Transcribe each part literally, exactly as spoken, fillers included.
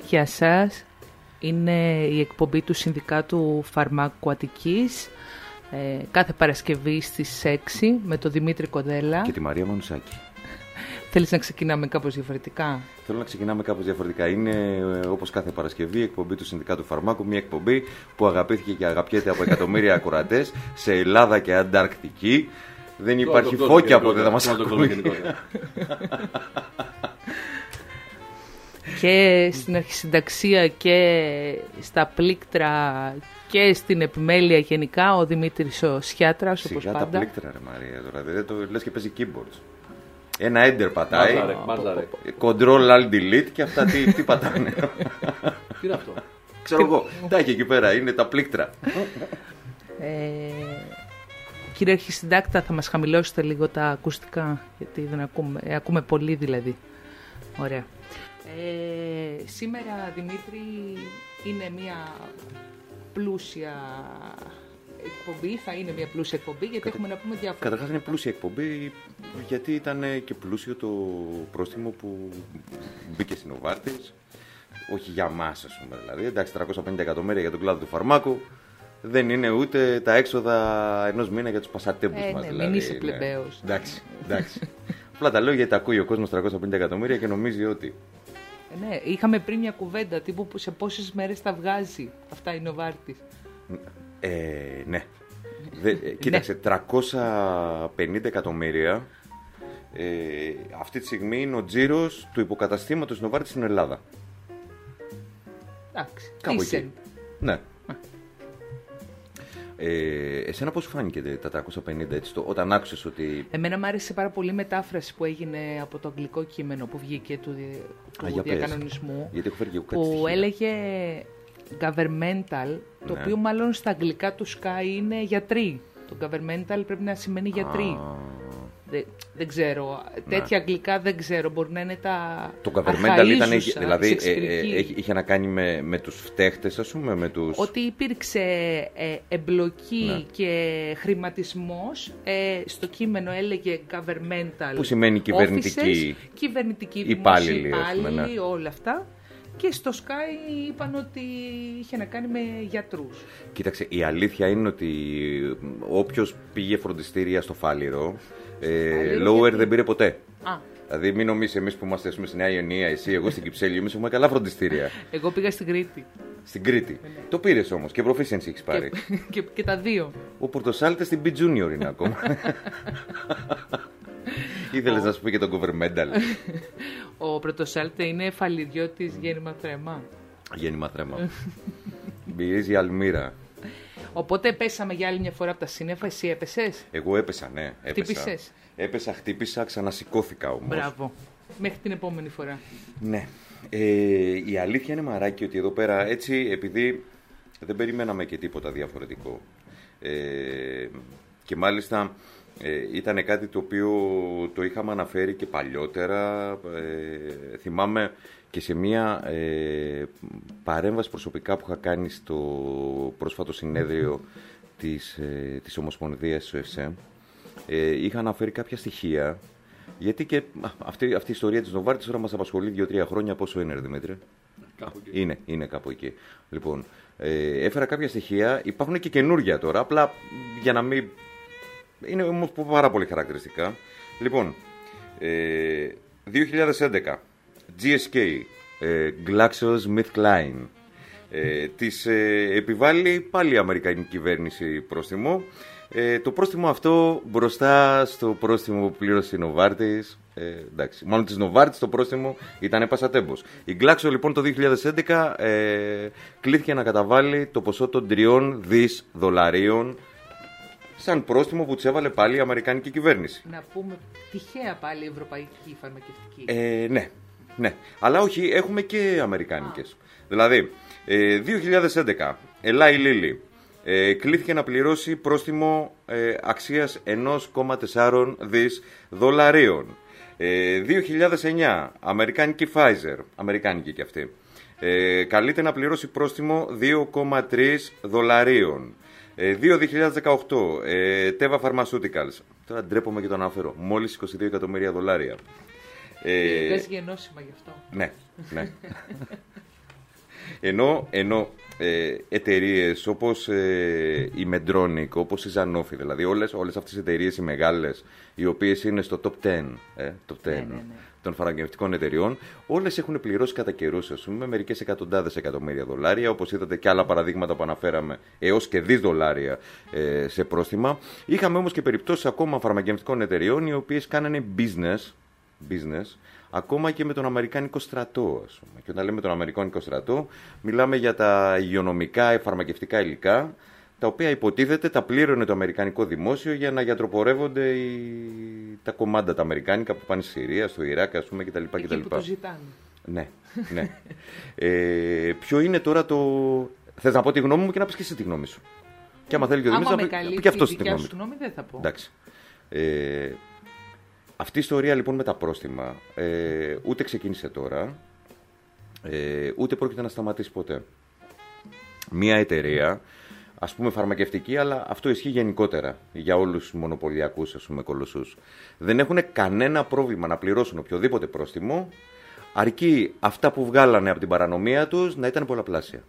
Γεια σας. Είναι η εκπομπή του Συνδικάτου Φαρμάκου Αττικής. Ε, κάθε Παρασκευή στις έξι με τον Δημήτρη Κοντέλα και τη Μαρία Μανουσάκη. Θέλεις να ξεκινάμε κάπως διαφορετικά? Θέλω να ξεκινάμε κάπως διαφορετικά. Είναι όπως κάθε Παρασκευή η εκπομπή του Συνδικάτου Φαρμάκου. Μια εκπομπή που αγαπήθηκε και αγαπιέται από εκατομμύρια ακροατές σε Ελλάδα και Ανταρκτική. Δεν υπάρχει φώκια που δεν θα μας ακούει. Και στην αρχισυνταξία και στα πλήκτρα και στην επιμέλεια γενικά ο Δημήτρης ο Σιάτρας, όπως πάντα. Σιγά τα πλήκτρα ρε Μαρία τώρα, δεν το λες και παίζει keyboards. Ένα enter πατάει, control alt delete και αυτά τι, τι πατάνε. Τι είναι αυτό? Ξέρω εγώ, τα έχει εκεί πέρα, είναι τα πλήκτρα. Ε, κύριε Αρχισυντάκτα, θα μας χαμηλώσετε λίγο τα ακουστικά, γιατί δεν ακούμε, ε, ακούμε πολύ δηλαδή. Ωραία. Ε, σήμερα, Δημήτρη, είναι μια πλούσια εκπομπή, θα είναι μια πλούσια εκπομπή, γιατί Κατα... έχουμε να πούμε διάφορα. Καταρχάς είναι πλούσια εκπομπή, γιατί ήταν και πλούσιο το πρόστιμο που μπήκε στην Νοβάρτις. Όχι για μας, ας πούμε, δηλαδή. Εντάξει, τριακόσια πενήντα εκατομμύρια για τον κλάδο του φαρμάκου. Δεν είναι ούτε τα έξοδα ενός μήνα για τους πασατέμπους ε, μας. Ναι, δηλαδή. μην είσαι πλεμπαίος. Εντάξει, εντάξει. Απλά τα λέω γιατί τα ακούει ο κόσμος τριακόσια πενήντα εκατομμύρια και νομίζει ότι. Ναι, είχαμε πριν μια κουβέντα τύπου που σε πόσες μέρες τα βγάζει αυτά η Νοβάρτις. Ε, ναι. Δε, κοίταξε, τριακόσια πενήντα εκατομμύρια ε, αυτή τη στιγμή είναι ο τζίρος του υποκαταστήματος Νοβάρτις στην Ελλάδα. Εντάξει, κάπου είσαι. Εκεί. Ναι. Ε, εσένα πώς σου φάνηκε τα τριακόσια πενήντα έτσι, το, όταν άκουσες ότι... Εμένα μου άρεσε πάρα πολύ η μετάφραση που έγινε από το αγγλικό κείμενο που βγήκε του, του Α, διακανονισμού. Γιατί έχω φέρει και εγώ κάτι που στοιχεία. έλεγε governmental, το ναι. οποίο μάλλον στα αγγλικά του Sky είναι γιατροί. Το governmental πρέπει να σημαίνει γιατροί. Α, Δεν, δεν ξέρω. Ναι. Τέτοια αγγλικά δεν ξέρω. Μπορεί να είναι τα. Το governmental ήταν. Δηλαδή ε, ε, ε, είχε να κάνει με, με τους φταίχτες, ας πούμε. Με τους... Ότι υπήρξε ε, εμπλοκή ναι. και χρηματισμός. Ε, στο κείμενο έλεγε governmental. Που σημαίνει κυβερνητική. Offices, κυβερνητική υπάλληλοι, υπάλληλοι, ναι. όλα αυτά. Και στο Sky είπαν ότι είχε να κάνει με γιατρούς. Κοίταξε, η αλήθεια είναι ότι όποιος πήγε φροντιστήρια στο Φάληρο, ε, lower γιατί... δεν πήρε ποτέ. Α. Δηλαδή μην νομίζεις εμείς που είμαστε πούμε, στη Νέα Ιωνία, εσύ, εγώ στην Κυψέλη, εμείς έχουμε καλά φροντιστήρια. Εγώ πήγα στην Κρήτη. Στην Κρήτη. Ναι. Το πήρες όμως και proficiency έχεις πάρει. Και, και, και τα δύο. Ο Πορτοσάλτες στην B Junior είναι ακόμα. Ήθελες να σου πει και τον governmental. Ο Πρωτοσάλτε είναι φαλιδιώτης γέννημα θρέμα. Γέννημα θρέμα. Μπυρίζει Αλμύρα. Οπότε πέσαμε για άλλη μια φορά από τα σύννεφα. Εσύ έπεσες? Εγώ έπεσα, ναι. Έπεσα. Χτύπησες? Έπεσα, χτύπησα, ξανασηκώθηκα όμως. Μπράβο. Μέχρι την επόμενη φορά. Ναι. Ε, η αλήθεια είναι μαράκι ότι εδώ πέρα έτσι, επειδή δεν περιμέναμε και τίποτα διαφορετικό. Ε, και μάλιστα... Ε, ήταν κάτι το οποίο το είχαμε αναφέρει και παλιότερα. Ε, θυμάμαι και σε μια ε, παρέμβαση προσωπικά που είχα κάνει στο πρόσφατο συνέδριο της, ε, της Ομοσπονδίας του ΕΦΣΕ. Ε, είχα αναφέρει κάποια στοιχεία, γιατί και αυτή, αυτή η ιστορία της Νοβάρτης τώρα μας απασχολεί δύο τρία χρόνια. Πόσο είναι, ρε Δημήτρη? Κάπου εκεί. Είναι, είναι κάπου εκεί. Λοιπόν, ε, έφερα κάποια στοιχεία, υπάρχουν και καινούργια τώρα, απλά για να μην... Είναι όμως πάρα πολύ χαρακτηριστικά. Λοιπόν, ε, δύο χιλιάδες έντεκα, τζι ες κέι, ε, GlaxoSmithKline, ε, της ε, επιβάλλει πάλι η Αμερικανική κυβέρνηση πρόστιμο. Ε, το πρόστιμο αυτό μπροστά στο πρόστιμο που πλήρωσε η Νοβάρτις, ε, εντάξει, μάλλον της Νοβάρτις το πρόστιμο ήταν πασατέμπος. Η Glaxo λοιπόν το δύο χιλιάδες έντεκα ε, κλήθηκε να καταβάλει το ποσό των τριών δις δολαρίων σαν πρόστιμο που της έβαλε πάλι η Αμερικανική κυβέρνηση. Να πούμε τυχαία πάλι η Ευρωπαϊκή Φαρμακευτική. Ε, ναι, ναι. Αλλά όχι, έχουμε και Αμερικάνικες. Ah. Δηλαδή, ε, δύο χιλιάδες έντεκα, Eli Lilly ε, κλήθηκε να πληρώσει πρόστιμο ε, αξίας ένα κόμμα τέσσερα δις δολαρίων. Ε, δύο χιλιάδες εννιά, Αμερικάνικη Pfizer, Αμερικάνικη και αυτή, ε, καλείται να πληρώσει πρόστιμο δύο κόμμα τρία δολαρίων. δύο χιλιάδες δεκαοκτώ, ε, Teva Pharmaceuticals, τώρα ντρέπομαι και το αναφέρω, μόλις είκοσι δύο εκατομμύρια δολάρια. Ε, Δες γενώσιμα γι' αυτό. Ναι, ναι. Ενώ, ενώ ε, εταιρείες όπως ε, η Medtronic, όπως η Sanofi, δηλαδή όλες, όλες αυτές οι εταιρείες οι μεγάλες, οι οποίες είναι στο top δέκα, ε, top δέκα ναι, ναι, ναι. των φαρμακευτικών εταιρειών, όλες έχουν πληρώσει κατά καιρούς, ας πούμε, μερικές εκατοντάδες εκατομμύρια δολάρια, όπως είδατε και άλλα παραδείγματα που αναφέραμε, έως και δις δολάρια ε, σε πρόστιμα. Είχαμε όμως και περιπτώσεις ακόμα φαρμακευτικών εταιρεών, οι οποίες κάνανε business, business ακόμα και με τον Αμερικάνικο στρατό, ας πούμε. Και όταν λέμε τον Αμερικάνικο στρατό, μιλάμε για τα υγειονομικά, φαρμακευτικά υλικά, τα οποία υποτίθεται τα πλήρωνε το Αμερικανικό δημόσιο για να γιατροπορεύονται οι... τα κομμάτια τα Αμερικάνικα που πάνε στη Συρία, στο Ιράκ, ας πούμε, κτλ. Εκεί που το ζητάνε. Ναι, ναι. ε, ποιο είναι τώρα το... Θες να πω τη γνώμη μου και να πεις και εσύ τη γνώμη σου. Και άμα θέλει και ο Δημήτρης να πει και αυτός τη γνώμη του. Γνώμη δεν θα πω. Εντάξει. Ε, αυτή η ιστορία λοιπόν με τα πρόστιμα ε, ούτε ξεκίνησε τώρα, ε, ούτε πρόκειται να σταματήσει ποτέ. Μία εταιρεία, ας πούμε φαρμακευτική, αλλά αυτό ισχύει γενικότερα για όλους τους μονοπωλιακούς, ας πούμε, κολοσσούς, δεν έχουν κανένα πρόβλημα να πληρώσουν οποιοδήποτε πρόστιμο, αρκεί αυτά που βγάλανε από την παρανομία τους να ήταν πολλαπλάσια.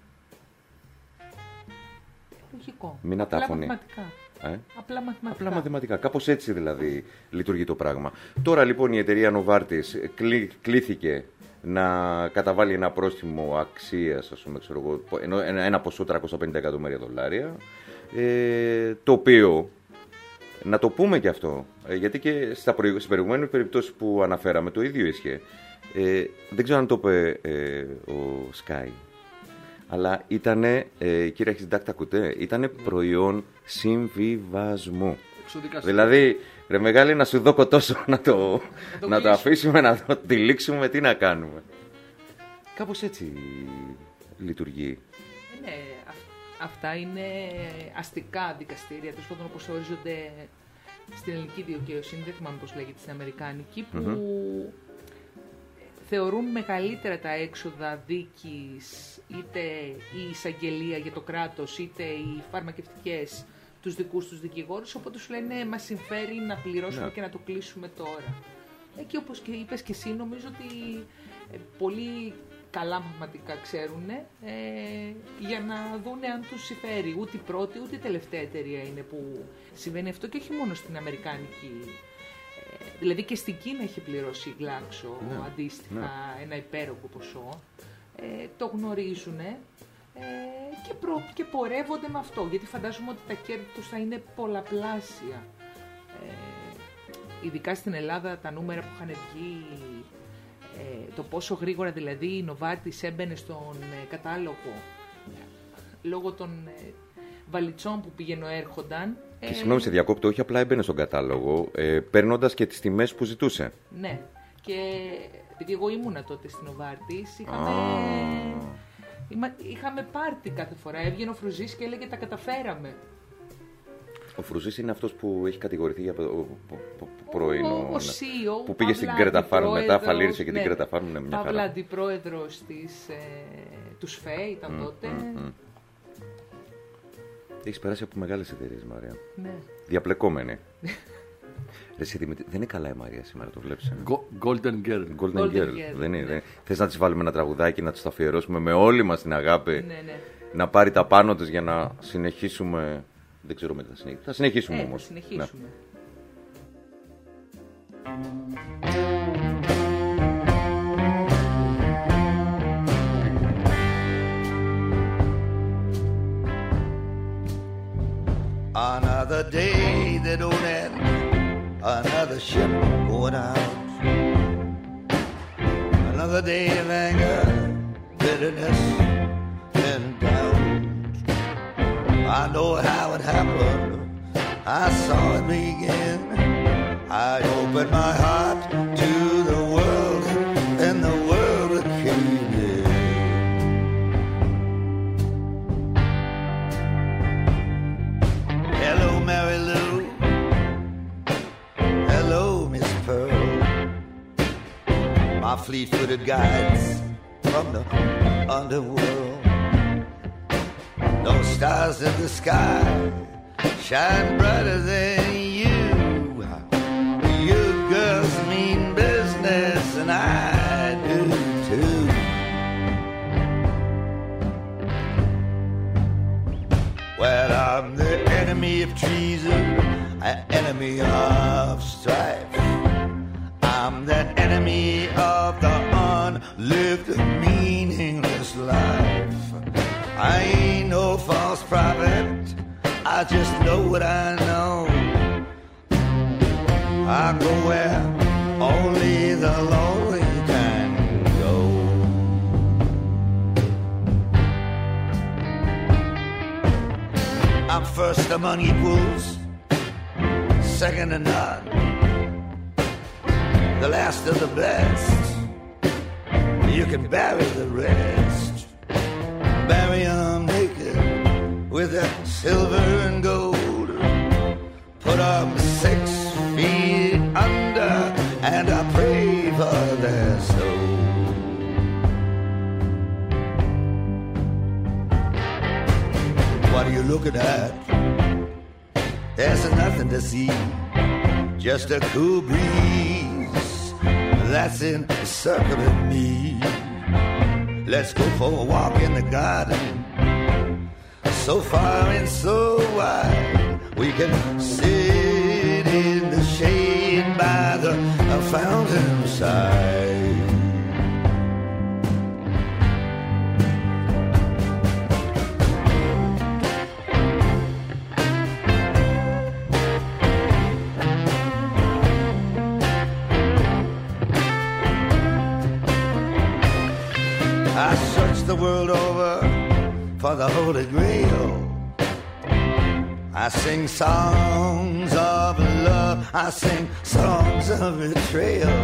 Λογικό. Μην ατάφωνοι. Ε? Απλά μαθηματικά. Απλά μαθηματικά. Κάπως έτσι δηλαδή λειτουργεί το πράγμα. Τώρα λοιπόν η εταιρεία Novartis κλεί, κλήθηκε να καταβάλει ένα πρόστιμο αξίας, ας πούμε, ξέρω εγώ, ένα, ένα ποσό τριακόσια πενήντα εκατομμύρια δολάρια, ε, το οποίο, να το πούμε και αυτό, ε, γιατί και στα προηγου, στις προηγούμενες περιπτώσεις που αναφέραμε το ίδιο ίσχυε. Ε, δεν ξέρω αν το είπε ε, ο Sky. Αλλά ήτανε, ε, κύριε Αρχισυντάκτα Κουτέ, ήτανε προϊόν συμβιβασμού. Εξωτικά. Δηλαδή, ρε μεγάλη, να σου δω κοτόσο να το, να το, να το αφήσουμε, να το τυλίξουμε, τι να κάνουμε. Κάπως έτσι λειτουργεί. Ναι, α, αυτά είναι αστικά δικαστήρια, τέλος πάντων όπως ορίζονται στην ελληνική δικαιοσύνη, δεν θυμάμαι πώς λέγεται στην αμερικάνικη, που mm-hmm. θεωρούν μεγαλύτερα τα έξοδα δίκης, είτε η εισαγγελία για το κράτος, είτε οι φαρμακευτικές, τους δικούς τους δικηγόρους, οπότε σου λένε μας συμφέρει να πληρώσουμε yeah. και να το κλείσουμε τώρα. Ε, και όπως και είπες και εσύ, νομίζω ότι ε, πολύ καλά μαθηματικά ξέρουν ε, για να δούνε αν τους συμφέρει. Ούτε η πρώτη, ούτε η τελευταία εταιρεία είναι που συμβαίνει αυτό, και όχι μόνο στην αμερικάνικη. Δηλαδή και στην Κίνα έχει πληρώσει η Glaxo ναι, αντίστοιχα ναι. ένα υπέροχο ποσό. Ε, το γνωρίζουν ε, και, προ, και πορεύονται με αυτό, γιατί φαντάζομαι ότι τα κέρδη τους θα είναι πολλαπλάσια. Ε, ειδικά στην Ελλάδα τα νούμερα που είχαν βγει, ε, το πόσο γρήγορα δηλαδή η Novartis έμπαινε στον ε, κατάλογο λόγω των ε, βαλιτσών που πηγαίνω έρχονταν. Και συγγνώμη σε διακόπτω, όχι απλά έμπαινε στον κατάλογο, ε, παίρνοντας και τις τιμές που ζητούσε. Ναι, και επειδή εγώ ήμουνα τότε στην Novartis, είχαμε, ah. είχαμε πάρτι κάθε φορά. Έβγαινε ο Φρουζής και έλεγε τα καταφέραμε. Ο Φρουζής είναι αυτός που έχει κατηγορηθεί για πρωινό. Ο, ο σι ι ο, που πήγε στην Κρέτα Φάρμ μετά, φαλήρισε και ναι, την Κρέτα Φάρμ. Ναι, μια Παύλα, αντιπρόεδρος της, ε, του ΣΦΕ ήταν mm, τότε. Mm, mm. Έχεις περάσει από μεγάλες εταιρείες, Μαρία. Ναι. Διαπλεκόμενη. Εσύ, Δημήτρη, δεν είναι καλά η Μαρία σήμερα, το βλέπεις. Golden Girl. Golden, Golden Girl. Girl. Δεν είναι. Ναι. Θες να της βάλουμε ένα τραγουδάκι, να της το αφιερώσουμε με όλη μας την αγάπη. Ναι, ναι. Να πάρει τα πάνω της για να συνεχίσουμε. Δεν ξέρω μετά θα συνεχίσουμε. Θα συνεχίσουμε ε, όμως. Θα συνεχίσουμε. Ναι. Another day that don't end, another ship going out. Another day of anger, bitterness, and doubt. I know how it happened, I saw it begin. I opened my heart to the world, and the world came in. Hello, Mary Lou. Hello, Miss Pearl. My fleet-footed guides from the underworld. No stars in the sky shine brighter than you. You girls mean business, and I do too. treason, an enemy of strife. I'm the enemy of the unlived, meaningless life. I ain't no false prophet, I just know what I know. I go where only the lonely can go. I'm first among equals, second to none, the last of the best. You can bury the rest, bury 'em naked with their silver and gold. Put 'em six feet under, and I pray for their soul. What are you looking at? There's nothing to see, just a cool breeze that's encircling me. Let's go for a walk in the garden, so far and so wide. We can sit in the shade by the fountain side. I searched the world over for the Holy Grail. I sing songs of love, I sing songs of betrayal.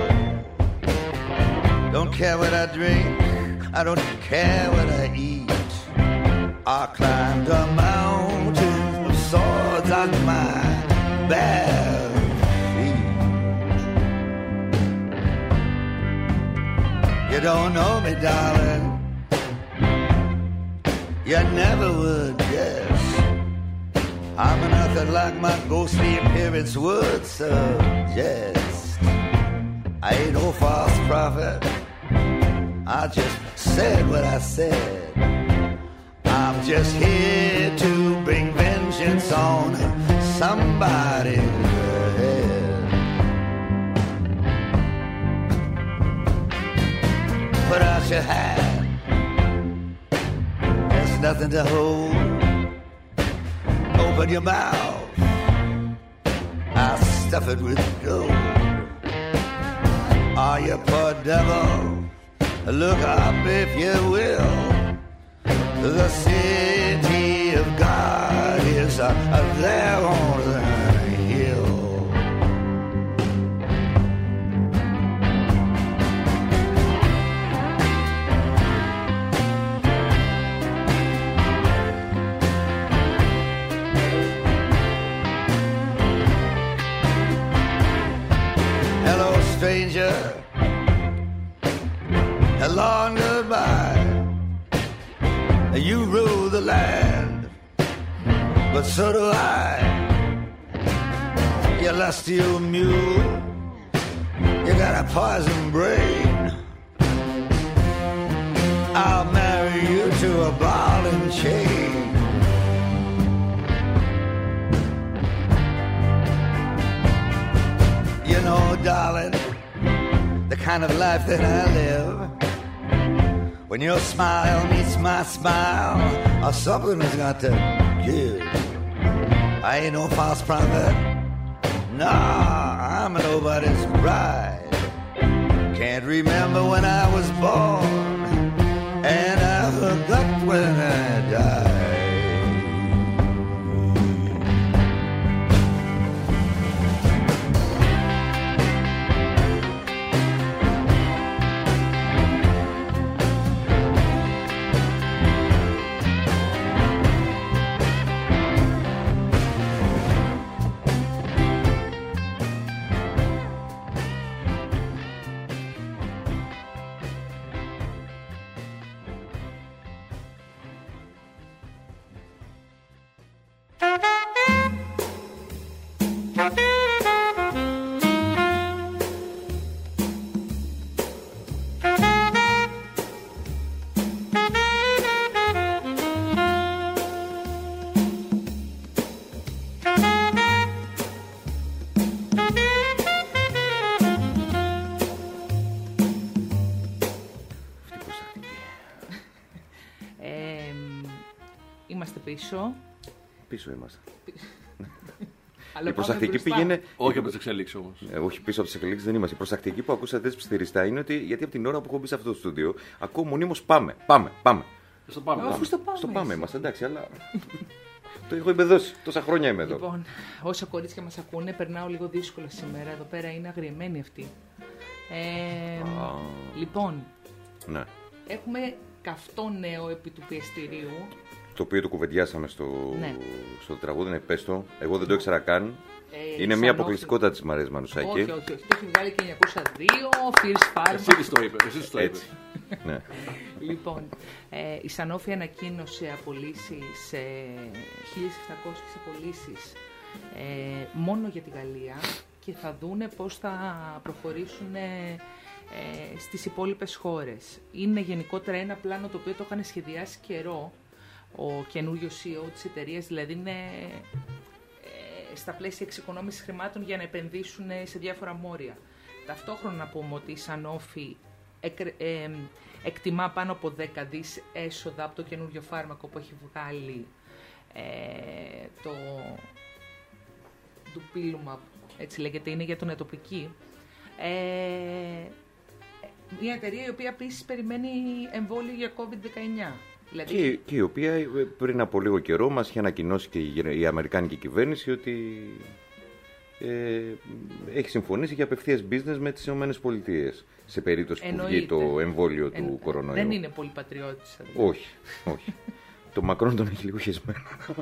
Don't care what I drink, I don't care what I eat. I climbed a mountain of swords on my bare feet. You don't know me, darling, you never would guess. I'm nothing like my ghostly appearance would suggest. I ain't no false prophet, I just said what I said. I'm just here to bring vengeance on somebody's head. Put out your hand, there's nothing to hold. Open your mouth, I'll stuff it with gold. Oh, you poor devil, look up if you will. The city of God is uh, there on the hill. Hello, stranger, hello and goodbye. You rule the land, but so do I. You lusty old mule, you got a poison brain. I'll marry you to a ball and chain. You know, darling, the kind of life that I live, when your smile meets my smile, or something has got to give. I ain't no false prophet, nah, I'm nobody's bride. Can't remember when I was born, and I forgot when I died. πίσω. Πίσω είμαστε. Αλλά Η προστακτική μπροστά. πήγαινε. Όχι από τι εξελίξει όμως. Ε, όχι, πίσω από τι εξελίξει δεν είμαστε. Η προστακτική που ακούσατε έτσι ψιθυριστά είναι ότι γιατί από την ώρα που έχω μπει σε αυτό το στούντιο ακούω μονίμως πάμε, πάμε, πάμε. Στο πάμε. Αφού στο πάμε. Στο πάμε είσαι. είμαστε, εντάξει, αλλά. Το έχω εμπεδώσει. Τόσα χρόνια είμαι εδώ. Λοιπόν, όσα κορίτσια μας ακούνε, περνάω λίγο δύσκολα σήμερα. Εδώ πέρα είναι αγριεμένοι αυτοί. Ε, Α. Λοιπόν, Ναι. έχουμε καυτό νέο επί του πιεστηρίου. Το οποίο το κουβεντιάσαμε στο, Ναι. στο τραγούδι, ναι, πες το. Εγώ δεν το ήξερα καν. Ε, Είναι μια Sanofi. αποκλειστικότητα της Μαρίας Μανουσάκη. Όχι, όχι, όχι. Το έχει βγάλει και εννιακόσια δύο, Fierce Pharma. Εσύ της το είπε. Εσύ της το είπε. Έτσι. Ναι. Λοιπόν, ε, η Sanofi ανακοίνωσε απολύσεις, ε, χίλιες επτακόσιες απολύσεις ε, μόνο για τη Γαλλία και θα δούνε πώς θα προχωρήσουν ε, ε, στις υπόλοιπες χώρες. Είναι γενικότερα ένα πλάνο το οποίο το είχαν σχεδιάσει καιρό ο καινούριο σι ι ο της εταιρείας, δηλαδή είναι ε, στα πλαίσια εξοικονόμησης χρημάτων για να επενδύσουν σε διάφορα μόρια. Ταυτόχρονα να πούμε ότι η Sanofi εκ, ε, εκτιμά πάνω από δέκα δις έσοδα από το καινούριο φάρμακο που έχει βγάλει ε, το Dupilumab, έτσι λέγεται, είναι για τον ατοπική. Ε, μια εταιρεία η οποία επίσης περιμένει εμβόλιο για κόβιντ δεκαεννιά. Δηλαδή, Και, και η οποία ε, πριν από λίγο καιρό μας είχε ανακοινώσει και η, η Αμερικάνικη κυβέρνηση ότι ε, έχει συμφωνήσει για απευθείας business με τις ΗΠΑ σε περίπτωση που εννοείται. βγει το εμβόλιο Εν- του κορονοϊού. Δεν είναι πολύ πατριώτης. Όχι, όχι. Το Μακρόν τον έχει λίγο χεσμένο.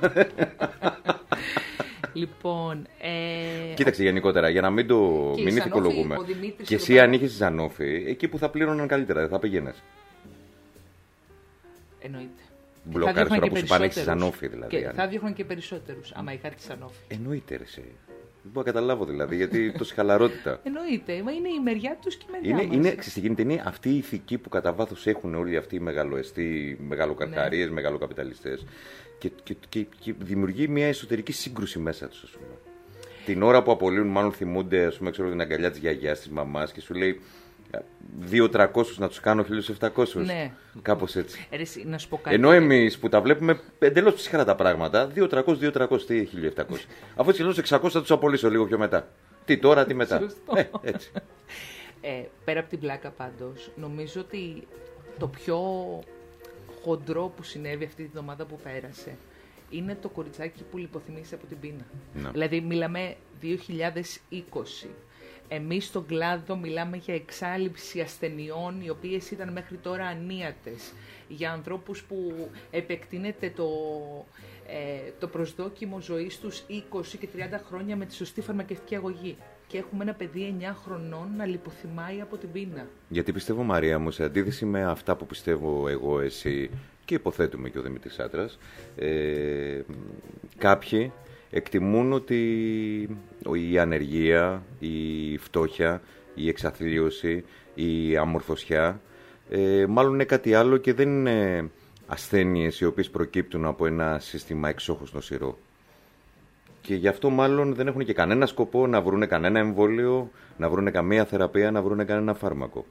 Λοιπόν, ε, Κοίταξε γενικότερα, για να μην το Και η μην Sanofi, ηθικολογούμε. ο Δημήτρης Και εδώ εσύ πέρα- αν είχες Sanofi, εκεί που θα πλήρωναν καλύτερα, δεν θα πήγαινες. εννοείται. Μπλοκάρεις Θα διώχναν τώρα και που σου πάνε, έχεις περισσότερους. Sanofi δηλαδή. Και αν- θα διώχναν και περισσότερους, άμα είχα τη Sanofi. Εννοείται ρε, εσύ. Δεν μπορώ να καταλάβω δηλαδή, γιατί τόση χαλαρότητα. Εννοείται, μα είναι η μεριά τους και η μεριά Είναι, μας. είναι, ξέρεις τι γίνεται, είναι αυτή η ηθική που κατά βάθος έχουν όλοι αυτοί οι μεγαλοεστοί, μεγαλοκαρκαρίες, Ναι. μεγαλοκαπιταλιστές και, και, και, και δημιουργεί μια εσωτερική σύγκρουση μέσα τους, ας πούμε. Την ώρα που απολύουν, μάλλον θυμούνται, ας πούμε, ξέρω, την αγκαλιά της γιαγιάς, της μαμάς και σου λέει δύο τριακόσιους να τους κάνω χίλια επτακόσιους. Ναι. Κάπως έτσι. Ε, ρε, εσύ, να σου πω κάτι. Ενώ εμείς που τα βλέπουμε εντελώς ψυχρά τα πράγματα, δύο τριακόσιους, δύο τριακόσιους, τι χίλια επτακόσιους. Αφού έτσι λέω εξακόσιους θα τους απολύσω λίγο πιο μετά. Τι τώρα, τι μετά. Σωστό. Ε, έτσι. Ε, πέρα από την πλάκα πάντως, νομίζω ότι το πιο χοντρό που συνέβη αυτή τη βδομάδα που πέρασε είναι το κοριτσάκι που λιποθυμήσε από την πείνα. Ναι. Δηλαδή μιλάμε δύο χιλιάδες είκοσι. Εμείς στον κλάδο μιλάμε για εξάλειψη ασθενειών οι οποίες ήταν μέχρι τώρα ανίατες. Για ανθρώπους που επεκτείνεται το, ε, το προσδόκιμο ζωής τους είκοσι και τριάντα χρόνια με τη σωστή φαρμακευτική αγωγή. Και έχουμε ένα παιδί εννιά χρονών να λιποθυμάει από την πείνα. Γιατί πιστεύω, Μαρία μου, σε αντίθεση με αυτά που πιστεύω εγώ, εσύ και υποθέτουμε και ο Δημήτρης Άτρας, ε, κάποιοι εκτιμούν ότι η ανεργία, η φτώχεια, η εξαθλίωση, η αμορφωσιά, ε, μάλλον είναι κάτι άλλο και δεν είναι ασθένειες οι οποίες προκύπτουν από ένα σύστημα εξόχως νοσηρό. Και γι' αυτό μάλλον δεν έχουν και κανένα σκοπό να βρούνε κανένα εμβόλιο, να βρούνε καμία θεραπεία, να βρούνε κανένα φάρμακο.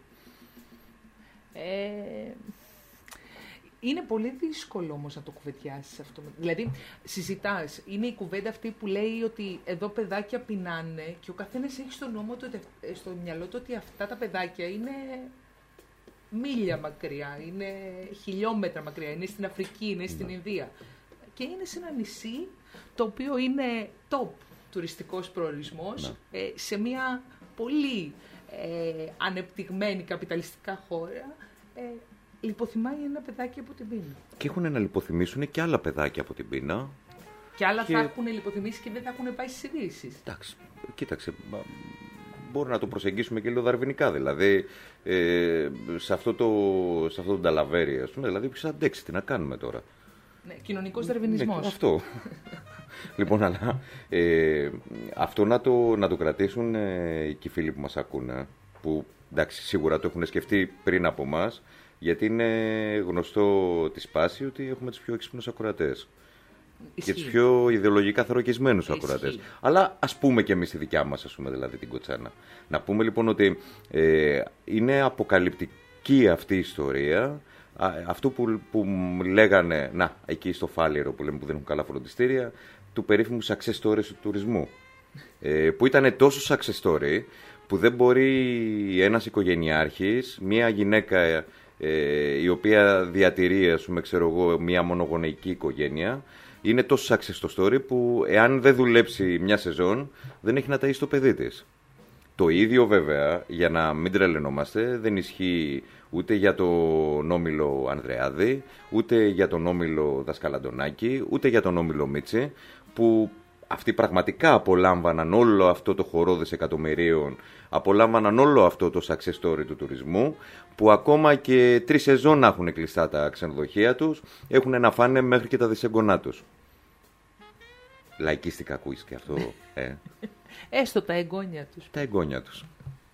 Ε, είναι πολύ δύσκολο όμως να το κουβεντιάσεις αυτό. Δηλαδή, συζητάς. Είναι η κουβέντα αυτή που λέει ότι εδώ παιδάκια πεινάνε και ο καθένας έχει στο, νόμο του, στο μυαλό του ότι αυτά τα παιδάκια είναι μίλια μακριά, είναι χιλιόμετρα μακριά, είναι στην Αφρική, είναι στην Ινδία. Και είναι σε ένα νησί το οποίο είναι top τουριστικός προορισμός, ε, σε μια πολύ ε, ανεπτυγμένη καπιταλιστικά χώρα, ε, λιποθυμάει ένα παιδάκι από την πείνα. Και έχουν να λιποθυμήσουν και άλλα παιδάκια από την πείνα. Και άλλα Και- θα έχουν λιποθυμήσει και δεν θα έχουν πάει στις ειδήσεις. Εντάξει, κοίταξε, μα, μπορούμε να το προσεγγίσουμε και λίγο δαρβηνικά. Δηλαδή, ε, σε, αυτό το, σε αυτό το ταλαβέρι, ας πούμε, δηλαδή, ποιος θα αντέξει, τι να κάνουμε τώρα. Ναι, κοινωνικός δαρβινισμός. Ναι, αυτό. Λοιπόν, αλλά ε, αυτό να το, να το κρατήσουν ε, και οι φίλοι που μας ακούνε, που εντάξει, σίγουρα το έχουν σκεφτεί πριν από μας, γιατί είναι γνωστό τη σπάση ότι έχουμε τους πιο έξυπνους ακροατές. Και τους πιο ιδεολογικά θωρακισμένους Ισχύει. ακροατές. Αλλά ας πούμε και εμείς τη δικιά μας, ας πούμε, δηλαδή την κοτσάνα. Να πούμε λοιπόν ότι ε, είναι αποκαλυπτική αυτή η ιστορία αυτό που, που λέγανε, να, εκεί στο Φάληρο που λέμε που δεν έχουν καλά φροντιστήρια, του περίφημου success stories του τουρισμού. Ε, που ήταν τόσο success story που δεν μπορεί ένας οικογενειάρχης, μια γυναίκα ε, η οποία διατηρεί, ας πούμε, ξέρω εγώ, μια μονογονεϊκή οικογένεια, είναι τόσο success story που εάν δεν δουλέψει μια σεζόν δεν έχει να ταΐσει το παιδί της. Το ίδιο βέβαια, για να μην τρελαινόμαστε, δεν ισχύει ούτε για τον Όμιλο Ανδρεάδη, ούτε για τον Όμιλο Δασκαλαντονάκη, ούτε για τον Όμιλο Μίτσι, που αυτοί πραγματικά απολάμβαναν όλο αυτό το χορό δισεκατομμυρίων, απολάμβαναν όλο αυτό το success story του τουρισμού, που ακόμα και τρεις σεζόν να έχουν κλειστά τα ξενοδοχεία τους, έχουν να φάνε μέχρι και τα δισέγγονά τους. Λαϊκίστικα ακούεις και αυτό, ε. Έστω τα εγγόνια τους. Τα εγγόνια τους.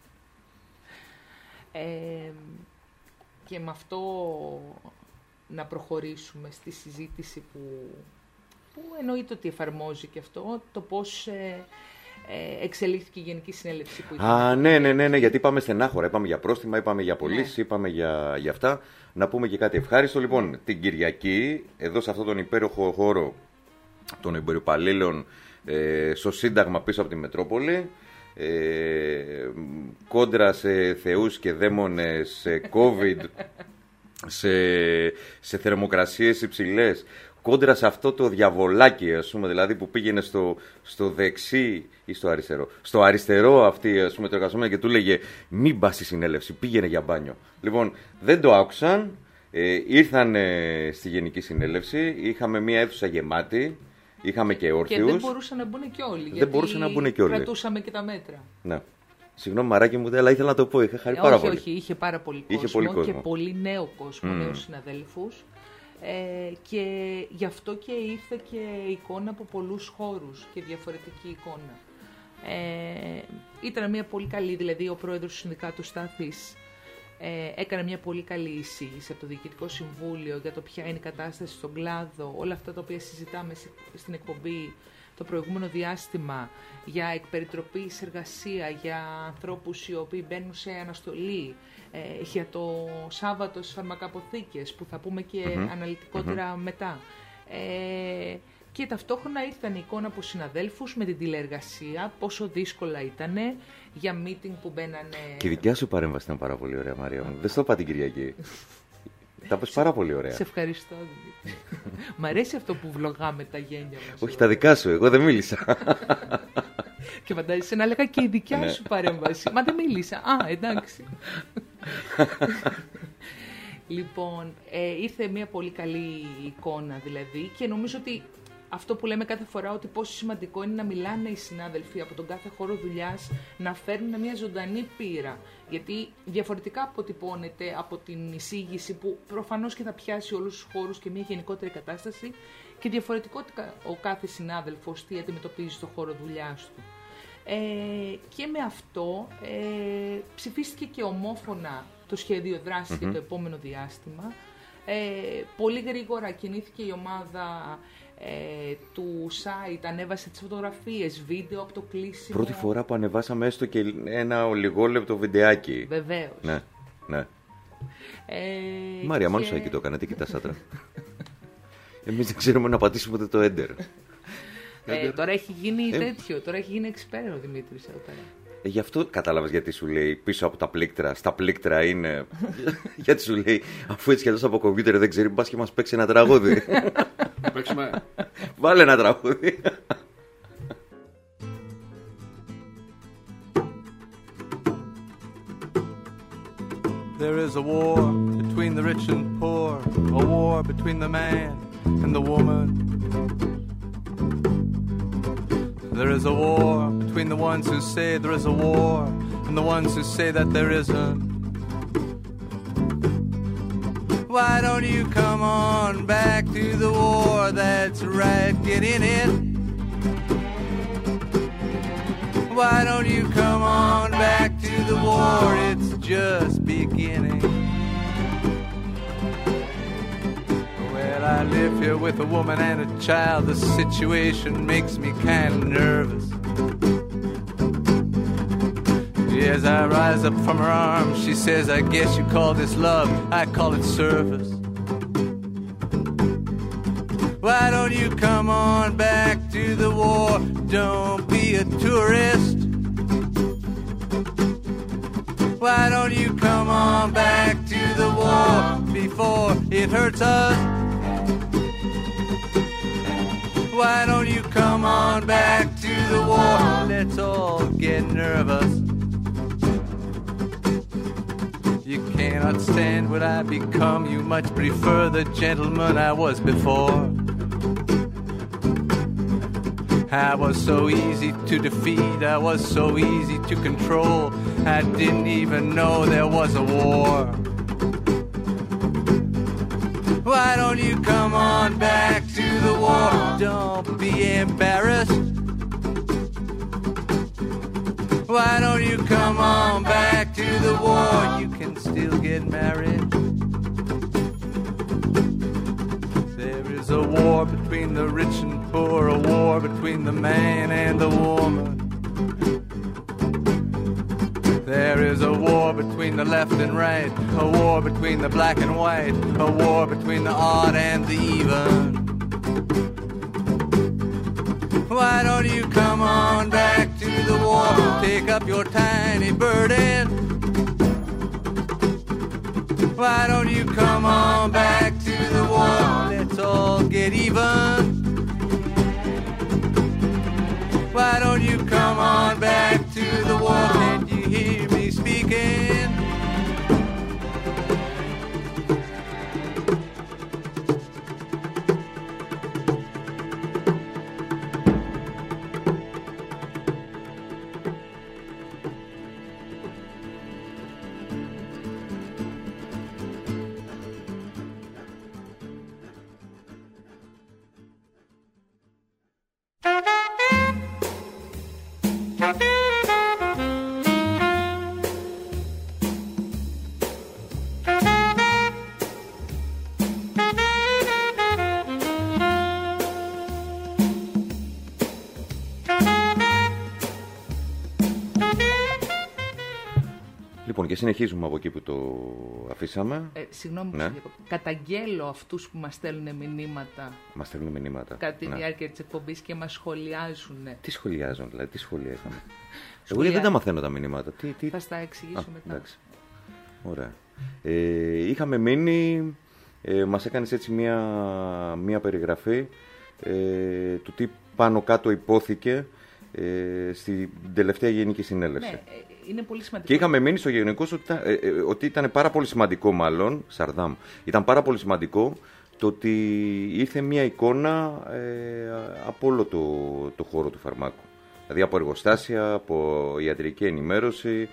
Ε, και με αυτό να προχωρήσουμε στη συζήτηση που, που εννοείται ότι εφαρμόζει και αυτό, το πώς ε, ε, εξελίχθηκε η Γενική Συνέλευση που είχε. Α, ναι, ναι, ναι, ναι, γιατί είπαμε στενάχωρα, είπαμε για πρόστιμα, είπαμε για πωλήσεις, ναι. είπαμε για, για αυτά. Να πούμε και κάτι ευχάριστο. Λοιπόν, ναι. την Κυριακή, εδώ σε αυτόν τον υπέροχο χώρο των εμπορυπαλλήλων, ε, στο Σύνταγμα πίσω από τη Μετρόπολη, ε, κόντρα σε θεούς και δαίμονες, σε COVID, σε, σε θερμοκρασίες υψηλές, κόντρα σε αυτό το διαβολάκι, ας πούμε, δηλαδή που πήγαινε στο, στο δεξί ή στο αριστερό. Στο αριστερό αυτή, ας πούμε, το εργαζόμενο και του λέγε μην πας στη συνέλευση, πήγαινε για μπάνιο. Λοιπόν, δεν το άκουσαν, ε, ήρθαν ε, στη Γενική Συνέλευση, είχαμε μία αίθουσα γεμάτη, είχαμε και όρθιους. Και δεν μπορούσαν να μπουν και όλοι, δεν γιατί μπορούσαν να μπουν και όλοι. Κρατούσαμε και τα μέτρα. Ναι. Συγγνώμη, μαράκι μου, αλλά ήθελα να το πω. Είχα χαρεί ε, πάρα όχι, πολύ. Όχι, είχε πάρα πολύ κόσμο, είχε πολύ κόσμο. Και πολύ νέο κόσμο, mm. νέους συναδέλφους. Ε, και γι' αυτό και ήρθε και εικόνα από πολλούς χώρους και διαφορετική εικόνα. Ε, ήταν μια πολύ καλή, δηλαδή ο πρόεδρος του Συνδικάτου Στάθης ε, έκανε μια πολύ καλή εισήγηση από το Διοικητικό Συμβούλιο για το ποια είναι η κατάσταση στον κλάδο, όλα αυτά τα οποία συζητάμε στην εκπομπή το προηγούμενο διάστημα, για εκπεριτροπή σε εργασία, για ανθρώπους οι οποίοι μπαίνουν σε αναστολή, ε, για το Σάββατο στις φαρμακαποθήκες, που θα πούμε και mm-hmm. αναλυτικότερα mm-hmm. μετά. Ε, και ταυτόχρονα ήρθαν η εικόνα από συναδέλφους με την τηλεεργασία, πόσο δύσκολα ήτανε, για meeting που μπαίνανε... Και η δικιά σου παρέμβαση ήταν πάρα πολύ ωραία, Μαρία μου. Δεν στο είπα την Κυριακή. Τα πες πάρα πολύ ωραία. Σε ευχαριστώ. Μ' αρέσει αυτό που βλογάμε τα γένια μας. Όχι, τα δικά σου, εγώ δεν μίλησα. Και φαντάζεσαι να έλεγα και η δικιά σου παρέμβαση. Μα δεν μίλησα. Α, εντάξει. Λοιπόν, ε, ήρθε μια πολύ καλή εικόνα δηλαδή, και νομίζω ότι αυτό που λέμε κάθε φορά, ότι πόσο σημαντικό είναι να μιλάνε οι συνάδελφοι από τον κάθε χώρο δουλειάς, να φέρνουν μια ζωντανή πείρα. Γιατί διαφορετικά αποτυπώνεται από την εισήγηση που προφανώς και θα πιάσει όλους τους χώρους και μια γενικότερη κατάσταση, και διαφορετικότητα ο κάθε συνάδελφος τι αντιμετωπίζει στο χώρο δουλειάς του. Ε, και με αυτό ε, ψηφίστηκε και ομόφωνα το σχέδιο δράσης mm-hmm. για το επόμενο διάστημα. Ε, πολύ γρήγορα κινήθηκε η ομάδα ε, του site, ανέβασε τις φωτογραφίες, βίντεο από το κλείσιμο. Πρώτη φορά που ανεβάσαμε έστω και ένα ολιγόλεπτο βιντεάκι. Βεβαίως. Ναι, ναι. Ε, Μάρια, και... μόνος εκεί το έκανε, τι κοιτάς άντρα. Εμείς δεν ξέρουμε να πατήσουμε ούτε το enter. Ε, τώρα έχει γίνει ε... τέτοιο, τώρα έχει γίνει εξπέρα ο Δημήτρης εδώ πέρα. Ε, γι' αυτό κατάλαβες γιατί σου λέει πίσω από τα πλήκτρα, στα πλήκτρα είναι. Γιατί σου λέει, αφού έτσι κι αλλιώς από κομπιούτερ δεν ξέρει, μπας και μας παίξει ένα τραγούδι. Παίξουμε. Βάλε ένα τραγούδι. There is a war between the rich and poor, a war between the man and the woman. There is a war between the ones who say there is a war and the ones who say that there isn't. Why don't you come on back to the war? That's right, get in it. Why don't you come on back to the war? It's just beginning. Well, I live here with a woman and a child. The situation makes me kind of nervous. As I rise up from her arms, she says, I guess you call this love, I call it service. Why don't you come on back to the war? Don't be a tourist. Why don't you come on back to the war before it hurts us? Why don't you come on back to the war? Let's all get nervous. You cannot stand what I become. You much prefer the gentleman I was before. I was so easy to defeat, I was so easy to control. I didn't even know there was a war. Why don't you come on back to the war? Don't be embarrassed. Why don't you come on back to the war? You can still get married. There is a war between the rich and poor, a war between the man and the woman. There is a war between the left and right, a war between the black and white, a war between the odd and the even. Why don't you come on back to the war? Take up your tiny burden. Why don't you come on back to the war? Let's all get even. Why don't you come on back to the war? Can't you hear me speaking? Και συνεχίζουμε από εκεί που το αφήσαμε. Ε, συγγνώμη, ναι. Καταγγέλλω αυτούς που μας στέλνουν μηνύματα. Μας στέλνουν μηνύματα. Κατά τη ναι. διάρκεια της εκπομπής και μας σχολιάζουν. Τι σχολιάζουν, δηλαδή, τι σχόλια είχαμε. Εγώ γιατί δεν τα μαθαίνω τα μηνύματα. Τι, τι... Θα στα εξηγήσω Α, μετά. Εντάξει. Ωραία. Ε, είχαμε μείνει, ε, μας έκανες έτσι μία, μία περιγραφή ε, του τι πάνω κάτω υπόθηκε ε, στην τελευταία Γενική Συνέλευση. Ναι, είναι πολύ σημαντικό. Και είχαμε μείνει στο γενικός ότι ήταν, ε, ε, ότι ήταν πάρα πολύ σημαντικό, μάλλον, Σαρδάμ, ήταν πάρα πολύ σημαντικό το ότι ήρθε μια εικόνα ε, από όλο το, το χώρο του φαρμάκου. Δηλαδή από εργοστάσια, από ιατρική ενημέρωση,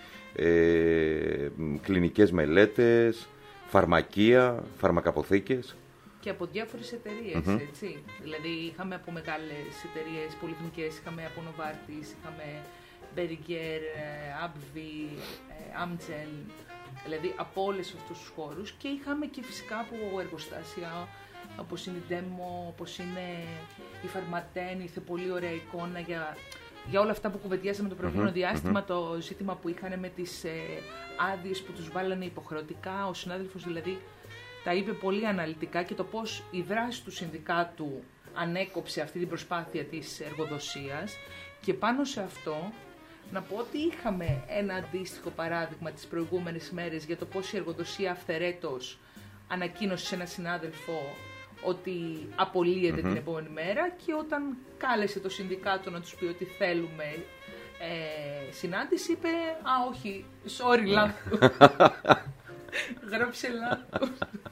ε, κλινικές μελέτες, φαρμακεία, φαρμακαποθήκες. Και από διάφορες εταιρείες, mm-hmm. έτσι. Δηλαδή είχαμε από μεγάλες εταιρείες πολυεθνικές, είχαμε από Novartis, είχαμε Beringer, Abvi, Amgen, δηλαδή από όλες αυτούς τους χώρους, και είχαμε και φυσικά από εργοστάσια όπως είναι η Demo, όπως είναι η Pharmatene, ήρθε πολύ ωραία εικόνα για, για όλα αυτά που κουβεντιάσαμε το προηγούμενο mm-hmm. διάστημα, mm-hmm. το ζήτημα που είχαν με τις ε, άδειες που τους βάλανε υποχρεωτικά, ο συνάδελφος δηλαδή τα είπε πολύ αναλυτικά, και το πώς η δράση του συνδικάτου ανέκοψε αυτή την προσπάθεια της εργοδοσίας. Και πάνω σε αυτό να πω ότι είχαμε ένα αντίστοιχο παράδειγμα τις προηγούμενες μέρες για το πώς η εργοδοσία αυθαιρέτως ανακοίνωσε σε έναν συνάδελφο ότι απολύεται mm-hmm. την επόμενη μέρα, και όταν κάλεσε το συνδικάτο να τους πει ότι θέλουμε ε, συνάντηση, είπε «Α, όχι, sorry, λάθος». Γράψε λάθος.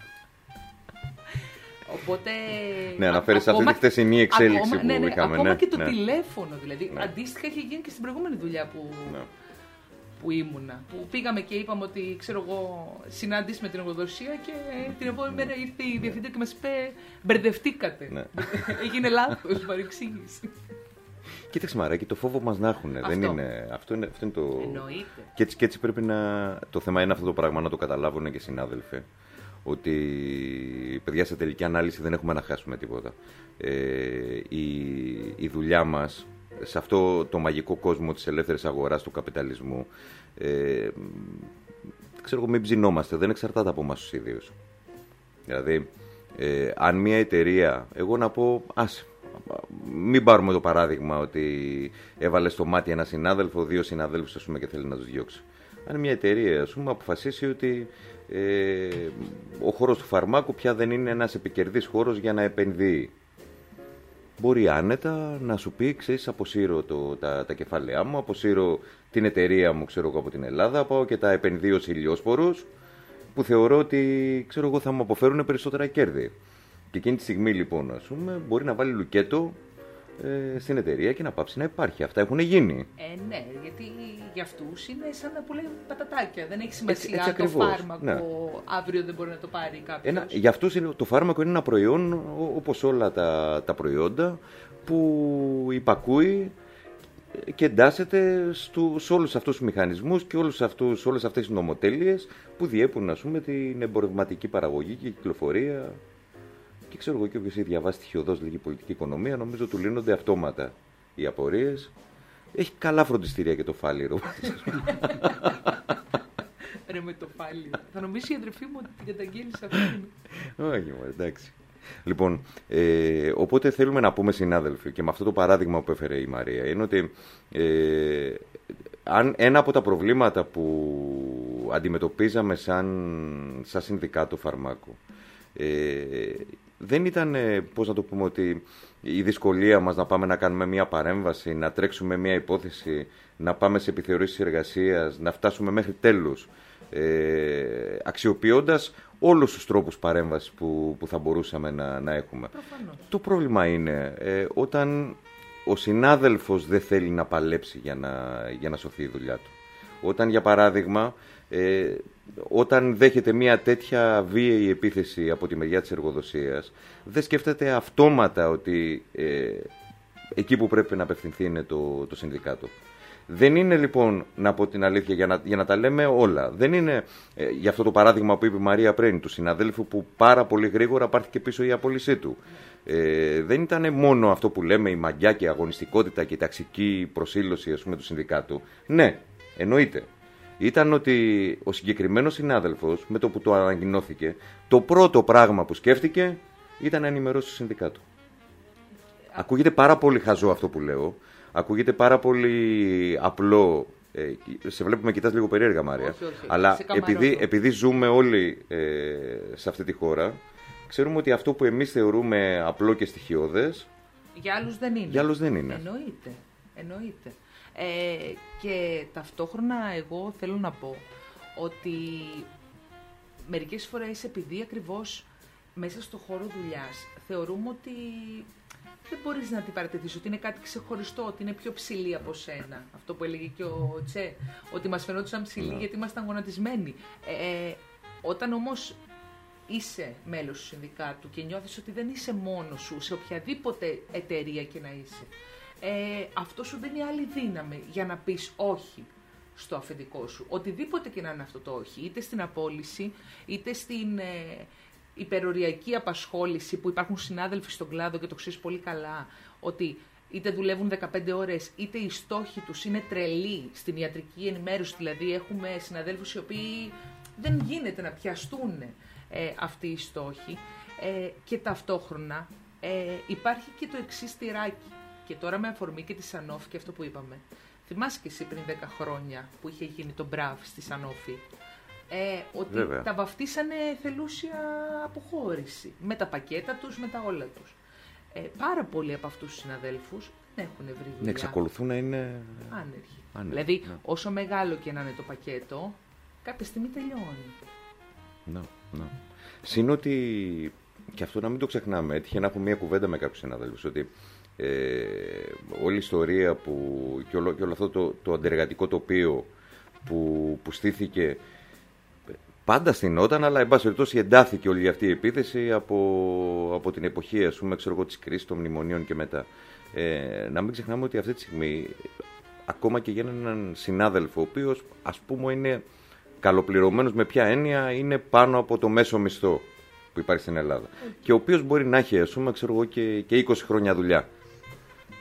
Οπότε. Ναι, αναφέρεις αυτή τη χθεσινή εξέλιξη ακόμα, που ναι, ναι, είχαμε. Ακόμα ναι, και το ναι. τηλέφωνο, δηλαδή. Ναι. Αντίστοιχα είχε γίνει και στην προηγούμενη δουλειά που, ναι. που ήμουνα. Που πήγαμε και είπαμε ότι, ξέρω εγώ, συνάντηση με την εργοδοσία, και την επόμενη μέρα ήρθε η διευθύντρια και μας είπε μπερδευτήκατε. Ναι. Έγινε λάθος, παρεξήγηση. Κοίταξε Μαράκη, το φόβο μας να έχουν. Αυτό. Δεν είναι, αυτό, είναι, αυτό είναι το. Εννοείται. Και έτσι, και έτσι πρέπει να. Το θέμα είναι αυτό το πράγμα να το καταλάβουν και οι συνάδελφοι. Ότι παιδιά, σε τελική ανάλυση δεν έχουμε να χάσουμε τίποτα. Ε, η, η δουλειά μας σε αυτό το μαγικό κόσμο της ελεύθερης αγοράς, του καπιταλισμού, ε, ξέρω εγώ, μην ψινόμαστε, δεν εξαρτάται από εμάς τους ίδιους. Δηλαδή, ε, αν μια εταιρεία, εγώ να πω, ας, μην πάρουμε το παράδειγμα ότι έβαλε στο μάτι ένα συνάδελφο, δύο συναδέλφους, ας πούμε, και θέλει να τους διώξει. Αν μια εταιρεία, ας πούμε, αποφασίσει ότι ε, ο χώρος του φαρμάκου πια δεν είναι ένας επικερδής χώρος για να επενδύει, μπορεί άνετα να σου πει, ξέρεις, αποσύρω το, τα, τα κεφάλαιά μου, αποσύρω την εταιρεία μου, ξέρω εγώ, από την Ελλάδα, πάω και τα επενδύω σε ηλιόσπορους, που θεωρώ ότι, ξέρω εγώ, θα μου αποφέρουν περισσότερα κέρδη. Και εκείνη τη στιγμή, λοιπόν, ας πούμε, μπορεί να βάλει λουκέτο ε, στην εταιρεία και να πάψει να υπάρχει. Αυτά έχουν γίνει. Ε, ναι, γιατί για αυτούς είναι σαν να πουλάει πατατάκια. Δεν έχει σημασία έτσι, έτσι το ακριβώς, φάρμακο ναι. αύριο δεν μπορεί να το πάρει κάποιος. Ένα, για αυτούς είναι, το φάρμακο είναι ένα προϊόν, όπως όλα τα, τα προϊόντα, που υπακούει και εντάσσεται στου, σε όλους αυτούς τους μηχανισμούς και όλους αυτούς, όλες αυτές τις νομοτέλειες που διέπουν, ας πούμε, την εμπορευματική παραγωγή και κυκλοφορία. Και ξέρω εγώ, και όποιος έχει διαβάσει στοιχειωδώς λίγη πολιτική οικονομία, νομίζω του λύνονται αυτόματα οι απορίες. Έχει καλά φροντιστήρια και το φάληρο. Ρε με το φάληρο. Θα νομίσει η αδερφή μου ότι την καταγγέλισα αυτή. Όχι, εντάξει. Λοιπόν, ε, οπότε θέλουμε να πούμε, συνάδελφοι, και με αυτό το παράδειγμα που έφερε η Μαρία, είναι ότι ε, αν ένα από τα προβλήματα που αντιμετωπίζαμε σαν, σαν συνδικάτο φαρμάκου ε, δεν ήταν, πώς να το πούμε, ότι η δυσκολία μας να πάμε να κάνουμε μια παρέμβαση, να τρέξουμε μια υπόθεση, να πάμε σε επιθεωρήσεις εργασίας, να φτάσουμε μέχρι τέλους, ε, αξιοποιώντας όλους τους τρόπους παρέμβασης που, που θα μπορούσαμε να, να έχουμε. Προφανώς. Το πρόβλημα είναι ε, όταν ο συνάδελφος δεν θέλει να παλέψει για να, για να σωθεί η δουλειά του. Όταν, για παράδειγμα, ε, όταν δέχεται μια τέτοια βίαιη επίθεση από τη μεριά της εργοδοσίας, δεν σκέφτεται αυτόματα ότι ε, εκεί που πρέπει να απευθυνθεί είναι το, το συνδικάτο. Δεν είναι, λοιπόν, να πω την αλήθεια, για να, για να τα λέμε όλα. Δεν είναι ε, για αυτό το παράδειγμα που είπε η Μαρία πριν, του συναδέλφου που πάρα πολύ γρήγορα πάρθηκε πίσω η απόλυσή του. Ε, δεν ήταν μόνο αυτό που λέμε η μαγιά και η αγωνιστικότητα και η ταξική προσήλωση, ας πούμε, του συνδικάτου. Ναι, εννοείται. Ήταν ότι ο συγκεκριμένος συνάδελφος, με το που το ανακοινώθηκε, το πρώτο πράγμα που σκέφτηκε ήταν να ενημερώσει το συνδικάτο. Ακούγεται πάρα πολύ χαζό αυτό που λέω. Ακούγεται πάρα πολύ απλό. Ε, σε βλέπουμε, κοιτάς λίγο περίεργα, Μάρια. Όχι, όχι. Αλλά επειδή, επειδή ζούμε όλοι ε, σε αυτή τη χώρα, ξέρουμε ότι αυτό που εμείς θεωρούμε απλό και στοιχειώδες, για άλλους δεν είναι. Για άλλους δεν είναι. Εννοείται. Εννοείται. Ε, και ταυτόχρονα εγώ θέλω να πω ότι μερικές φορές, επειδή ακριβώς μέσα στο χώρο δουλειάς θεωρούμε ότι δεν μπορείς να την παρατηρήσεις, ότι είναι κάτι ξεχωριστό, ότι είναι πιο ψηλή από σένα. Αυτό που έλεγε και ο Τσε, ότι μας φαινόντουσαν ψηλοί γιατί ήμασταν γονατισμένοι. Ε, όταν όμως είσαι μέλος του συνδικάτου και νιώθεις ότι δεν είσαι μόνος σου σε οποιαδήποτε εταιρεία και να είσαι, ε, αυτό σου δίνει άλλη δύναμη για να πεις όχι στο αφεντικό σου. Οτιδήποτε και να είναι αυτό το όχι, είτε στην απόλυση, είτε στην ε, υπεροριακή απασχόληση, που υπάρχουν συνάδελφοι στον κλάδο και το ξέρεις πολύ καλά, ότι είτε δουλεύουν δεκαπέντε ώρες, είτε οι στόχοι τους είναι τρελοί στην ιατρική ενημέρωση. Δηλαδή έχουμε συναδέλφους οι οποίοι δεν γίνεται να πιαστούν ε, αυτοί οι στόχοι, ε, και ταυτόχρονα ε, υπάρχει και το εξής τυράκι. Και τώρα με αφορμή και τη Sanofi και αυτό που είπαμε. Θυμάσαι και εσύ πριν δέκα χρόνια που είχε γίνει το μπραβ στη Sanofi, ε, ότι Βέβαια. τα βαφτίσανε θελούσια αποχώρηση. Με τα πακέτα τους, με τα όλα τους. Ε, πάρα πολλοί από αυτούς τους συναδέλφους δεν έχουν βρει δουλειά. ναι, εξακολουθούν να είναι άνεργοι. άνεργοι. Δηλαδή, ναι. όσο μεγάλο και να είναι το πακέτο, κάποια στιγμή τελειώνει. Ναι, ναι. Συν ότι, και αυτό να μην το ξεχνάμε, έτυχε να έχω μια κουβέντα με κάποιους συναδέλφους, ότι ε, όλη η ιστορία που, και, όλο, και όλο αυτό το, το αντεργατικό τοπίο που, που στήθηκε πάντα στηνόταν, αλλά εν πάση περιπτώσει εντάθηκε όλη αυτή η επίθεση από, από την εποχή, ας πούμε, ξέρω εγώ, της κρίσης των μνημονίων και μετά. Ε, να μην ξεχνάμε ότι αυτή τη στιγμή, ακόμα και για έναν συνάδελφο, ο οποίος, ας πούμε, είναι καλοπληρωμένος, με ποια έννοια, είναι πάνω από το μέσο μισθό που υπάρχει στην Ελλάδα. Okay. Και ο οποίος μπορεί να έχει, ας πούμε, ξέρω εγώ, και, και είκοσι χρόνια δουλειά.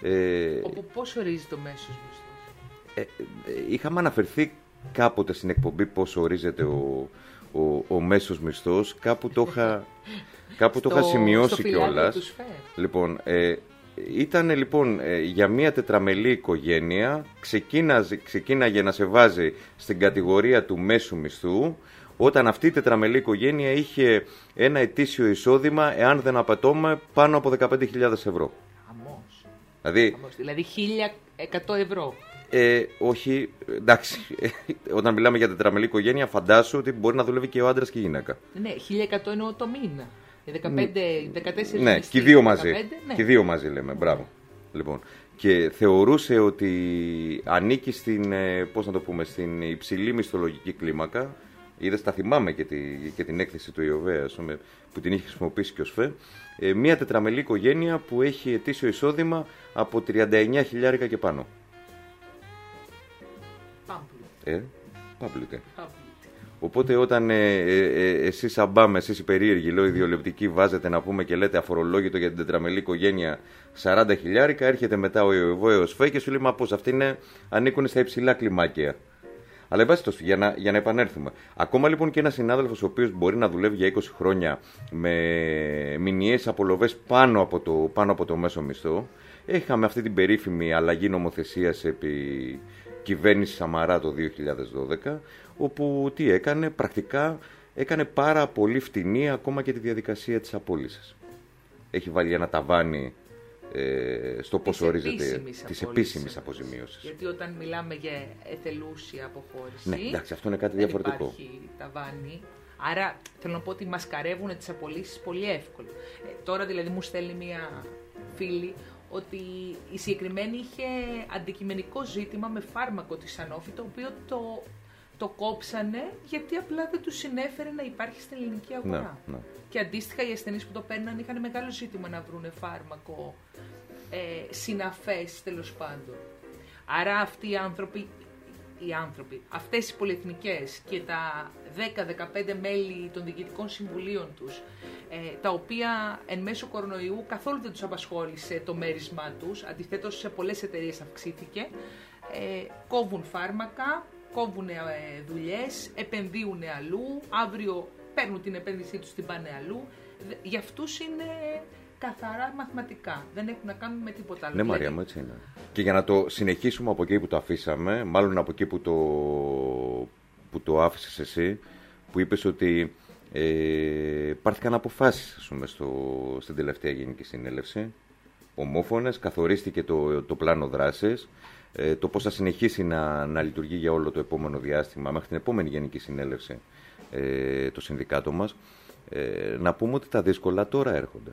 Ε, Όπου πώς ορίζει το μέσος μισθός? ε, ε, είχαμε αναφερθεί κάποτε στην εκπομπή πώς ορίζεται ο, ο, ο μέσος μισθός. Κάπου το είχα, κάπου το είχα σημειώσει κιόλας. Λοιπόν, ε, ήταν λοιπόν ε, για μια τετραμελή οικογένεια, ξεκίναγε να σε βάζει στην κατηγορία του μέσου μισθού, όταν αυτή η τετραμελή οικογένεια είχε ένα ετήσιο εισόδημα, εάν δεν απατώμε, πάνω από δεκαπέντε χιλιάδες ευρώ. Αμώς. Δηλαδή, Αμώς. Δηλαδή χίλια εκατό ευρώ. Ε, όχι, εντάξει, όταν μιλάμε για τετραμελή οικογένεια, φαντάσου ότι μπορεί να δουλεύει και ο άντρας και η γυναίκα. Ναι, χίλια εκατό εννοώ το μήνα. δεκαπέντε, δεκατέσσερα Ναι, μισθοί, και οι δύο μαζί. δεκαπέντε, ναι. Και οι δύο μαζί λέμε, μπράβο. Λοιπόν, και θεωρούσε ότι ανήκει στην, ε, πώς να το πούμε, στην υψηλή μισθολογική κλίμακα. Είδες, τα θυμάμαι και, τη, και την έκθεση του ΙΟΒΕ, που την είχε χρησιμοποιήσει και ο ΣΦΕ. Ε, μια τετραμελή οικογένεια που έχει ετήσιο εισόδημα από τριάντα εννιά χιλιάρικα και πάνω. Πάμπλουτε. Ε, πάμπλουτε. Πάμπλουτε. Οπότε όταν ε, ε, ε, εσείς αμπάμε, εσείς οι περίεργοι, λέω ιδιολεπτικοί, βάζετε να πούμε και λέτε αφορολόγητο για την τετραμελή οικογένεια σαράντα χιλιάρικα, έρχεται μετά ο ΙΟΒΕ, ο ΣΦΕ και σου λέει μα πώς, αυτοί είναι, ανήκουν στα υψηλά κλιμάκια. Αλλά εν πάση περιπτώσει, για να, για να επανέλθουμε. Ακόμα λοιπόν και ένας συνάδελφος ο οποίος μπορεί να δουλεύει για είκοσι χρόνια με μηνιαίες απολοβές πάνω από το, πάνω από το μέσο μισθό, είχαμε αυτή την περίφημη αλλαγή νομοθεσίας επί κυβέρνηση Σαμαρά το δύο χιλιάδες δώδεκα, όπου τι έκανε, πρακτικά έκανε πάρα πολύ φτηνή ακόμα και τη διαδικασία της απόλυσης. Έχει βάλει ένα ταβάνι ε, στο πώς ορίζεται της επίσημης αποζημίωσης. Γιατί όταν μιλάμε για εθελούσια αποχώρηση, ναι, εντάξει, αυτό είναι κάτι δεν διαφορετικό. υπάρχει ταβάνι. Άρα θέλω να πω ότι μασκαρεύουν τις απολύσεις πολύ εύκολα. Ε, τώρα δηλαδή μου στέλνει μία φίλη ότι η συγκεκριμένη είχε αντικειμενικό ζήτημα με φάρμακο της Sanofi, το οποίο το, το κόψανε γιατί απλά δεν τους συνέφερε να υπάρχει στην ελληνική αγορά. Ναι, ναι. Και αντίστοιχα οι ασθενείς που το παίρναν είχαν μεγάλο ζήτημα να βρουν φάρμακο ε, συναφές τέλος πάντων. Άρα αυτοί οι άνθρωποι, οι άνθρωποι, αυτές οι πολυεθνικές και τα δέκα με δεκαπέντε μέλη των διοικητικών συμβουλίων τους, ε, τα οποία εν μέσω κορονοϊού καθόλου δεν τους απασχόλησε το μέρισμά τους, αντιθέτως σε πολλές εταιρείες αυξήθηκε, ε, κόβουν φάρμακα, κόβουν ε, δουλειές, επενδύουν αλλού, αύριο παίρνουν την επένδυσή τους, την πάνε αλλού. Για αυτούς είναι καθαρά μαθηματικά. Δεν έχουν να κάνουν με τίποτα άλλο. Ναι, Μαρία μου, έτσι είναι. Και για να το συνεχίσουμε από εκεί που το αφήσαμε, μάλλον από εκεί που το, που το άφησες εσύ, που είπες ότι ε, πάρθηκαν αποφάσεις, ας πούμε, στο, στην τελευταία Γενική Συνέλευση, ομόφωνες, καθορίστηκε το, το πλάνο δράσης, ε, το πώς θα συνεχίσει να, να λειτουργεί για όλο το επόμενο διάστημα, μέχρι την επόμενη Γενική Συνέλευση, ε, το συνδικάτο μας. Ε, να πούμε ότι τα δύσκολα τώρα έρχονται.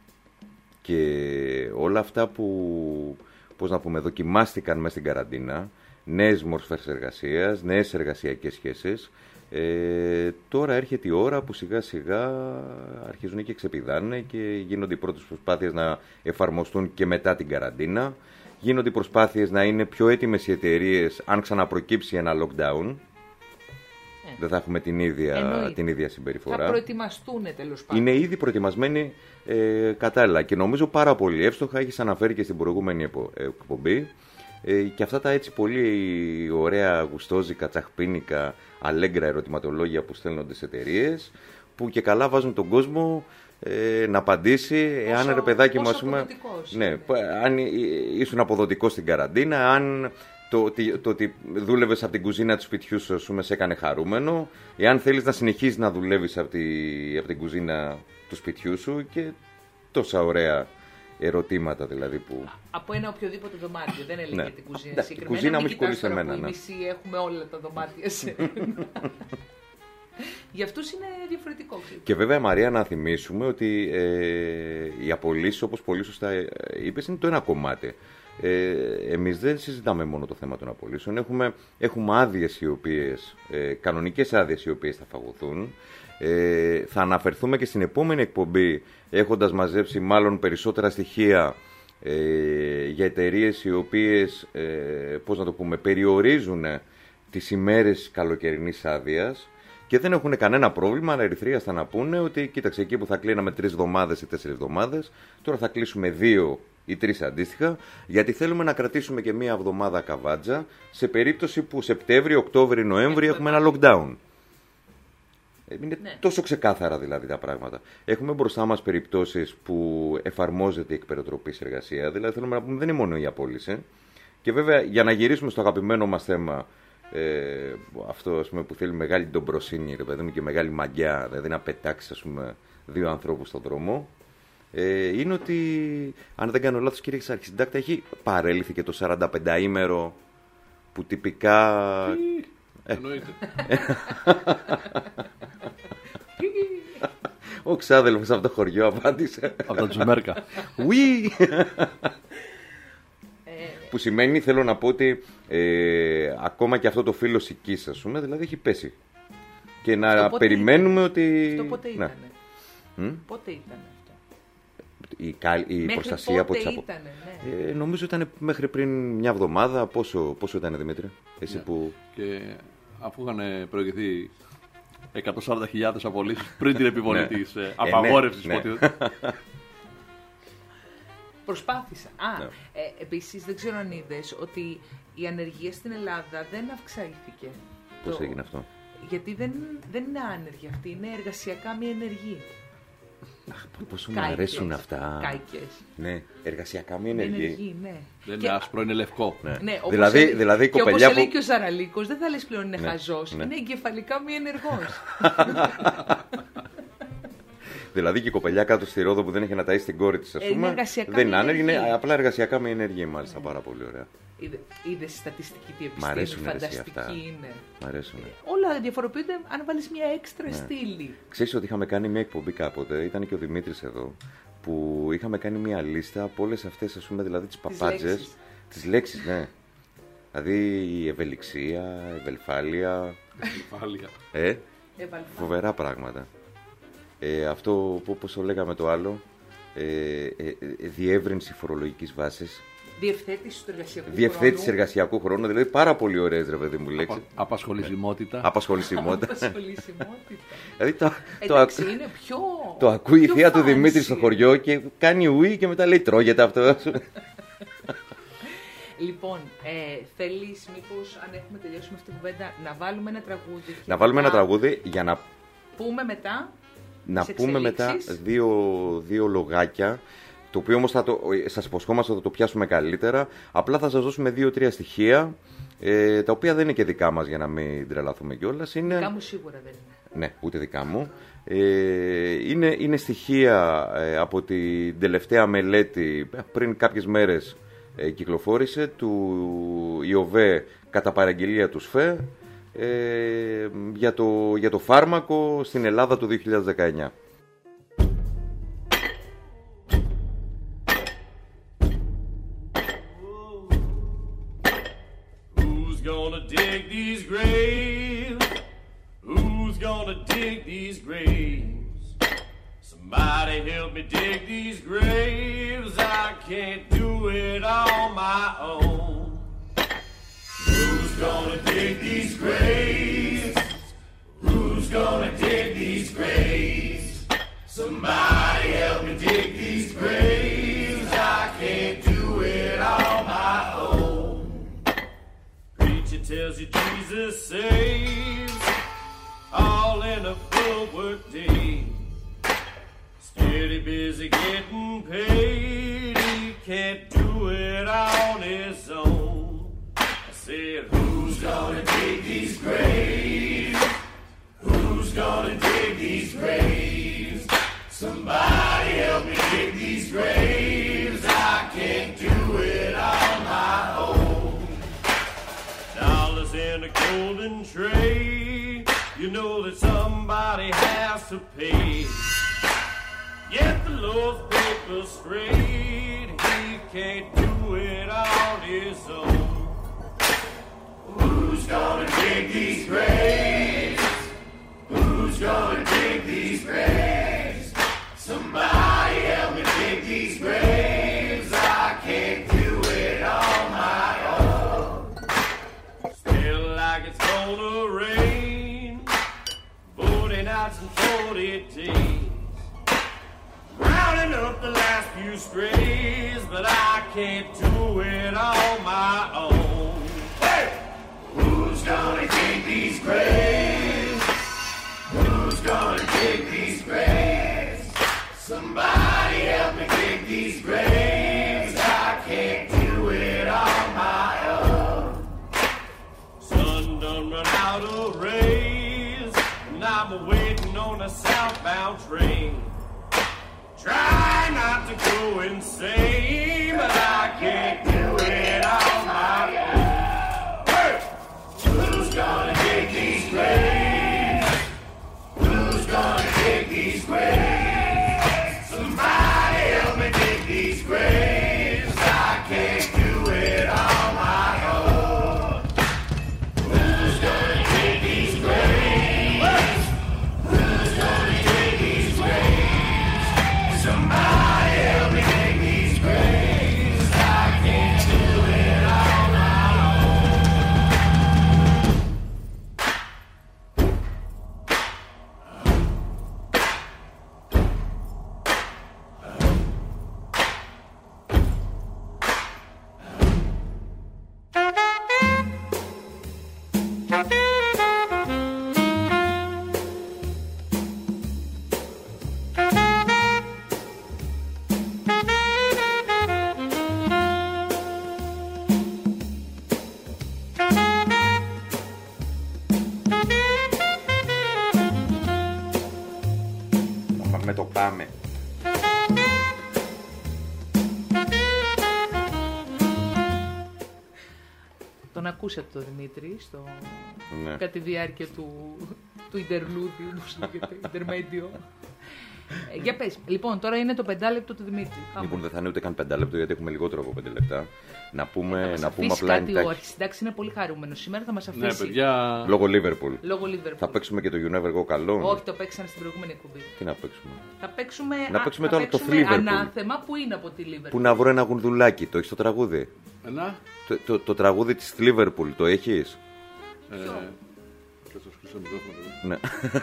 Και όλα αυτά που, πώς να πούμε, δοκιμάστηκαν μέσα στην καραντίνα, νέες μορφές εργασίας, νέες εργασιακές σχέσεις, ε, τώρα έρχεται η ώρα που σιγά σιγά αρχίζουν και ξεπηδάνε και γίνονται οι πρώτες προσπάθειες να εφαρμοστούν και μετά την καραντίνα. Γίνονται οι προσπάθειες να είναι πιο έτοιμες οι εταιρείες αν ξαναπροκύψει ένα lockdown. Ε. Δεν θα έχουμε την ίδια, την ίδια συμπεριφορά. Θα προετοιμαστούν τέλος πάντων. Είναι ήδη προετοιμασμένοι ε, κατάλληλα και νομίζω πάρα πολύ εύστοχα, έχεις αναφέρει και στην προηγούμενη εκπομπή. Ε, και αυτά τα έτσι πολύ ωραία, γουστόζικα, τσαχπίνικα, αλέγκρα ερωτηματολόγια που στέλνονται σε εταιρείες, που και καλά βάζουν τον κόσμο ε, να απαντήσει πόσο, εάν ρε παιδάκι μου, ας πούμε, ναι, αν ήσουν αποδοτικός στην καραντίνα, αν το, το, το ότι δούλευες από την κουζίνα του σπιτιού σου, σου σε έκανε χαρούμενο, εάν θέλεις να συνεχίσεις να δουλεύεις από, τη, από την κουζίνα του σπιτιού σου και τόσα ωραία ερωτήματα δηλαδή που... Από ένα οποιοδήποτε δωμάτιο, δεν έλεγε για την κουζίνα. Ναι, η κουζίνα μου έχει πολύ σε μένα. Ναι. Μισή έχουμε όλα τα δωμάτια σε Για αυτούς είναι διαφορετικό. Και βέβαια, Μαρία, να θυμίσουμε ότι ε, οι απολύσεις, όπως πολύ σωστά είπες, είναι το ένα κομμάτι. Ε, εμείς δεν συζητάμε μόνο το θέμα των απολύσεων. Έχουμε, έχουμε άδειες οι οποίες, ε, κανονικές άδειες οι οποίες θα φαγωθούν. Ε, θα αναφερθούμε και στην επόμενη εκπομπή, έχοντας μαζέψει μάλλον περισσότερα στοιχεία ε, για εταιρείες οι οποίες, ε, πώς να το πούμε, περιορίζουν τις ημέρες καλοκαιρινής άδειας και δεν έχουν κανένα πρόβλημα, αλλά ερυθρίαστα να πούνε ότι κοίταξε, εκεί που θα κλείναμε τρεις εβδομάδες ή τέσσερις εβδομάδες, τώρα θα κλείσουμε δύο ή τρεις αντίστοιχα, γιατί θέλουμε να κρατήσουμε και μία εβδομάδα καβάτζα σε περίπτωση που Σεπτέμβριο, Οκτώβριο, Νοέμβριο έχουμε ένα lockdown. Είναι ναι. τόσο ξεκάθαρα δηλαδή τα πράγματα. Έχουμε μπροστά μας περιπτώσεις που εφαρμόζεται η εκπεριτροπής εργασία, δηλαδή θέλουμε να πούμε δεν είναι μόνο η απόλυση. Και βέβαια για να γυρίσουμε στο αγαπημένο μας θέμα, ε, αυτό ας πούμε, που θέλει μεγάλη ντομπροσύνη, ρε παιδί μου, και μεγάλη μαγιά, δηλαδή να πετάξει ας πούμε, δύο ανθρώπους στον δρόμο, ε, είναι ότι, αν δεν κάνω λάθος κύριε Αρχισυντάκτα, έχει παρέλθει και το σαρανταπενταήμερο που τυπικά... Εννοείται. Ο ξάδελφος από το χωριό απάντησε. Από τα Τζουμέρκα. Ουί! Που σημαίνει, θέλω να πω ότι ε, ακόμα και αυτό το φύλλο σικής, ας πούμε, δηλαδή έχει πέσει. Και να περιμένουμε ήταν. ότι... Αυτό πότε ήταν. Ναι. Πότε ήταν αυτό. Η, η προστασία από τις απο... ναι. ε, νομίζω ήταν μέχρι πριν μια εβδομάδα. Πόσο, πόσο ήταν, Δημήτρη, εσύ ναι. που... Και αφού είχαν προηγηθεί εκατόν σαράντα χιλιάδες απολύσεις πριν την επιβολή ναι. της ε, απαγόρευσης. Ναι, ναι. Προσπάθησα. Α, ναι. ε, επίσης δεν ξέρω αν είδες ότι η ανεργία στην Ελλάδα δεν αυξήθηκε. Πώς το... έγινε αυτό? Γιατί δεν, δεν είναι άνεργοι αυτοί, είναι εργασιακά μη ενεργοί. Αχ, πόσο μου αρέσουν αυτά. Κάικες. Ναι, εργασιακά μη ενεργοί. ενεργοί, ναι. Δεν και... είναι άσπρο, είναι λευκό. Ναι. Ναι, δηλαδή, έλεγε, δηλαδή, και όπως που... έλεγε και ο Ζαραλίκος, δεν θα λες πλέον είναι ναι, χαζός, ναι. είναι εγκεφαλικά μη ενεργός. Δηλαδή και η κοπελιά κάτω στη Ρόδο που δεν είχε να ταΐσει την κόρη της, ας πούμε, δεν είναι άνεργη, είναι απλά εργασιακά με ενεργή, μάλιστα, πάρα πολύ ωραία. Είδε, είδες η στατιστική τι Μ' αρέσουν επιστήμη, αυτά. φανταστική είναι. Μ' αρέσουν. Όλα διαφοροποιούνται αν βάλεις μια έξτρα ναι. στήλη. Ξέρεις ότι είχαμε κάνει μια εκπομπή κάποτε, ήταν και ο Δημήτρης εδώ, που είχαμε κάνει μια λίστα από όλες αυτές, ας πούμε, δηλαδή τις παπάντζες, τις λέξεις, ναι. Δηλαδή η ευελιξία, ευελφάλεια, ε, φοβερά πράγματα. Ε, αυτό, όπως το λέγαμε το άλλο, ε, ε, ε, διεύρυνση φορολογικής βάσης. Διευθέτηση του εργασιακού Διευθέτηση χρόνου. εργασιακού χρόνου, δηλαδή πάρα πολύ ωραίες, ρε παιδί μου, λέξεις. Απα, απασχολησιμότητα. Απασχολησιμότητα. Απασχολησιμότητα. Δηλαδή το, Εντάξει, το, είναι πιο. το ακούει η πιο θεία του fancy. Δημήτρη στο χωριό και κάνει ουί και μετά λέει τρώγεται αυτό. Λοιπόν, ε, θέλεις μήπως, αν έχουμε τελειώσει με αυτή την κουβέντα, να βάλουμε ένα τραγούδι. Να βάλουμε μετά ένα τραγούδι για να πούμε μετά. Να τις πούμε μετά εξελίξεις. δύο, δύο λογάκια, το οποίο όμως θα το, σας υποσχόμαστε ότι θα το πιάσουμε καλύτερα. Απλά θα σας δώσουμε δύο-τρία στοιχεία, ε, τα οποία δεν είναι και δικά μας για να μην τρελαθούμε κιόλας. Είναι... Δικά μου σίγουρα δεν είναι. Ναι, ούτε δικά μου. Ε, είναι, είναι στοιχεία ε, από την τελευταία μελέτη, πριν κάποιες μέρες ε, κυκλοφόρησε, του ΙΟΒΕ κατά παραγγελία του ΣΦΕ, Ε, για, το, για το φάρμακο στην Ελλάδα του δύο χιλιάδες δεκαεννιά. Who's gonna dig these graves? Who's gonna dig these graves? Somebody help me dig these graves. I can't do it on my own. Who's gonna dig these graves? Who's gonna dig these graves? Somebody help me dig these graves. I can't do it on my own. Preacher tells you Jesus saves, all in a full work day. Steady busy getting paid, he can't do it on his own. Said, who's gonna dig these graves? Who's gonna dig these graves? Somebody help me dig these graves. I can't do it on my own. Dollars in a golden tray, you know that somebody has to pay. Get the Lord's paper straight, he can't do it on his own. Who's gonna dig these graves? Who's gonna dig these graves? Somebody help me dig these graves. I can't do it on my own. Still like it's gonna rain, forty nights and forty days, rounding up the last few strays, but I can't do it on my own. Hey! Who's gonna dig these graves? Who's gonna dig these graves? Somebody help me dig these graves. I can't do it on my own. Sun done run out of rays, and I'm waiting on a southbound train. Try not to go insane, but I can't do it on my own. Hey! Who's gonna dig these graves? Who's gonna dig these graves? Somebody help me dig these graves. I can't do it on my own. Who's gonna dig these graves? Who's gonna dig these graves? Somebody help me dig these graves. I can't do it on my own. Με το πάμε. Τον ακούσατε τον Δημήτρη στο... Ναι. κατά τη διάρκεια του, του Ιντερλούδιου, όπως λέγεται, Ιντερμέντιο. Ε, για πες. Λοιπόν, τώρα είναι το πεντάλεπτο του Δημήτρη. Λοιπόν, δεν θα είναι ούτε καν πέντε λεπτό, γιατί έχουμε λιγότερο από πέντε λεπτά. Να πούμε, θα να πούμε αφήσει απλά κάτι ο εντάχει. αρχισυντάξης είναι πολύ χαρούμενος. Σήμερα θα μας αφήσει. Ναι, παιδιά. Λόγω Λίβερπουλ. Λόγω Liverpool. Θα παίξουμε και το You Never Go καλό. Όχι, το παίξανε στην προηγούμενη εκπομπή. Τι να παίξουμε. Θα παίξουμε, Να α, παίξουμε θα το άλλο, το παίξουμε Liverpool. ανάθεμα που είναι από τη Liverpool. Πού να βρω ένα γουνδουλάκι, το έχει το τραγούδι. Ένα. Το, το, το τραγούδι της Liverpool, το έχεις. Ε, θα σας κλείσω το μικρόφωνο. Ναι.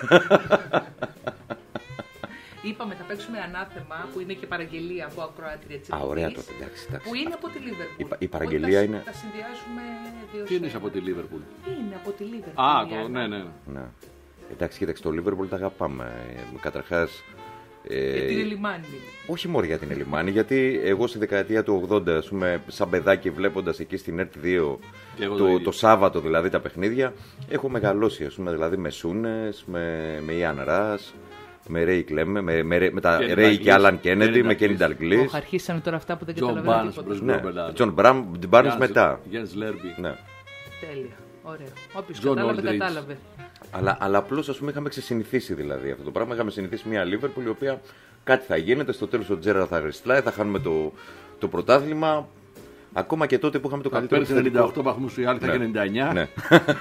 Είπαμε θα παίξουμε ανάθεμα που είναι και παραγγελία από ακροάτρια της Α, ωραία εκπομπής, τότε, εντάξει, εντάξει. που είναι από τη Liverpool. Η πα- η παραγγελία Οπότε τα, είναι- Τα συνδυάζουμε δύο Τι είναι σε από ένα. τη Λίβερπουλ. Είναι από τη Liverpool. Α, η το, ναι, Άννα. ναι. Ναι. Εντάξει, κοίταξε, το Liverpool τα αγαπάμε. Ε, καταρχάς. Ε, Γιατί είναι λιμάνι. όχι μόνο για την Ελιμάνη, γιατί εγώ στη δεκαετία του ογδόντα, ας πούμε, σαν παιδάκι βλέποντας εκεί στην ΕΡΤ δύο Και εγώ το το, ίδιο. το Σάββατο δηλαδή τα παιχνίδια, έχω μεγαλώσει, ας πούμε, δηλαδή με Σούνες, με, με Ιαν Ρας, με Ρέι Κλέμε, με, με, με τα Kenny Ρέι Dalglish, και Άλαν Κέννεντι, Kenny με Dalglish. Κένι Νταλγκλής. Όχι, αρχίσανε τώρα αυτά που δεν Τζον καταλαβαίνω Μπάρνς τίποτα. μπρος Ναι, Γκόμπελαντ. Τζον Μπάρνς μετά. Γιάννης Λέρμπι. Ναι. Τέλεια. Ωραία. Όποιος John κατάλαβε, Aldridge. κατάλαβε. Αλλά, αλλά απλώς, ας πούμε, είχαμε ξεσυνηθίσει δηλαδή αυτό το πράγμα. Είχαμε συνηθίσει μια Λίβερπουλ η οποία κάτι θα γίνεται. Στο τέλος ο Τζέραρ θα γριστλάει, θα χάνουμε το, το πρωτάθλημα. Ακόμα και τότε που είχαμε το Θα καλύτερο παίρνει ενενήντα οκτώ βαθμούς, οι άλλοι θα Ναι. έχει ενενήντα εννιά. Ναι.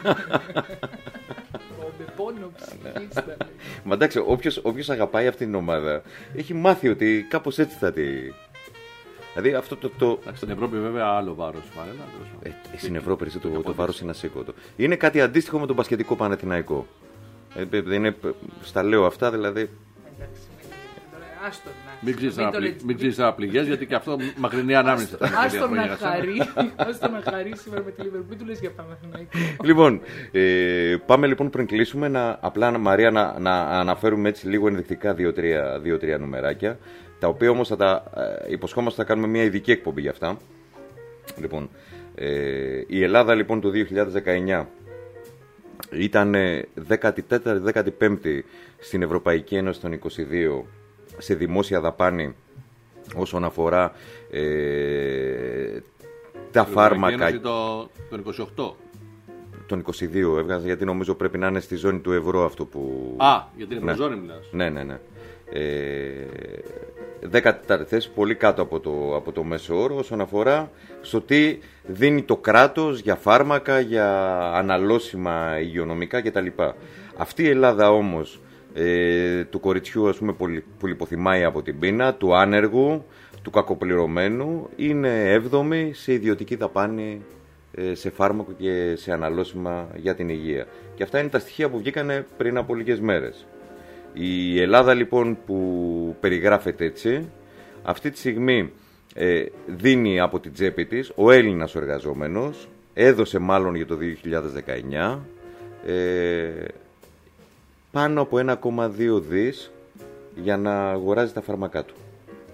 Με πόνο ψυχής θα λέει. Μα εντάξει, όποιος, όποιος αγαπάει αυτή την ομάδα έχει μάθει ότι κάπως έτσι θα τη. Δηλαδή αυτό το. το... Εντάξει, στην Ευρώπη βέβαια άλλο βάρος. Παρέλα, Ε, στην Ευρώπη εσύ, το, το βάρος είναι ασήκωτο. Είναι κάτι αντίστοιχο με τον μπασκετικό Παναθηναϊκό. Ε, ε, είναι, στα λέω αυτά δηλαδή. Εντάξει, μην- άστον να- Μην ξέρεις μην να το πλη- λέτε. μην ξέρεις να πληγές, γιατί και αυτό μακρινή ανάμνηση ήταν. Άστον να χαρεί, άστον να χαρεί σήμερα με τη Liverpool. Μην του λες για Παναθηναϊκό. Λοιπόν, ε, πάμε λοιπόν πριν κλείσουμε να, απλά Μαρία να, να αναφέρουμε έτσι λίγο ενδεικτικά δύο-τρία δύο-τρία νουμεράκια, τα οποία όμως θα τα ε, υποσχόμαστε θα κάνουμε μια ειδική εκπομπή για αυτά. Λοιπόν, ε, η Ελλάδα λοιπόν το δύο χιλιάδες δεκαεννιά ήταν δέκατη τέταρτη δέκατη πέμπτη στην Ευρωπαϊκή Ένωση των είκοσι δύο σε δημόσια δαπάνη όσον αφορά ε, τα φάρμακα. Το, το είκοσι οκτώ. Τον είκοσι δύο έβγαζα, γιατί νομίζω πρέπει να είναι στη ζώνη του ευρώ αυτό που. Α, γιατί είναι Ναι. ευρωζώνη μιλάς. Ναι, ναι, ναι. Ε, δέκατη τέταρτη θέση, πολύ κάτω από το, από το μέσο όρο όσον αφορά στο τι δίνει το κράτος για φάρμακα, για αναλώσιμα υγειονομικά κτλ. Αυτή η Ελλάδα όμως ε, του κοριτσιού, ας πούμε, που, που λιποθυμάει από την πείνα, του άνεργου, του κακοπληρωμένου, είναι έβδομη σε ιδιωτική δαπάνη ε, σε φάρμακο και σε αναλώσιμα για την υγεία. Και αυτά είναι τα στοιχεία που βγήκανε πριν από λίγες μέρες. Η Ελλάδα λοιπόν που περιγράφεται έτσι, αυτή τη στιγμή ε, δίνει από την τσέπη της ο Έλληνας ο εργαζόμενος, έδωσε μάλλον για το δύο χιλιάδες δεκαεννιά ε, πάνω από ένα κόμμα δύο δις για να αγοράζει τα φάρμακά του.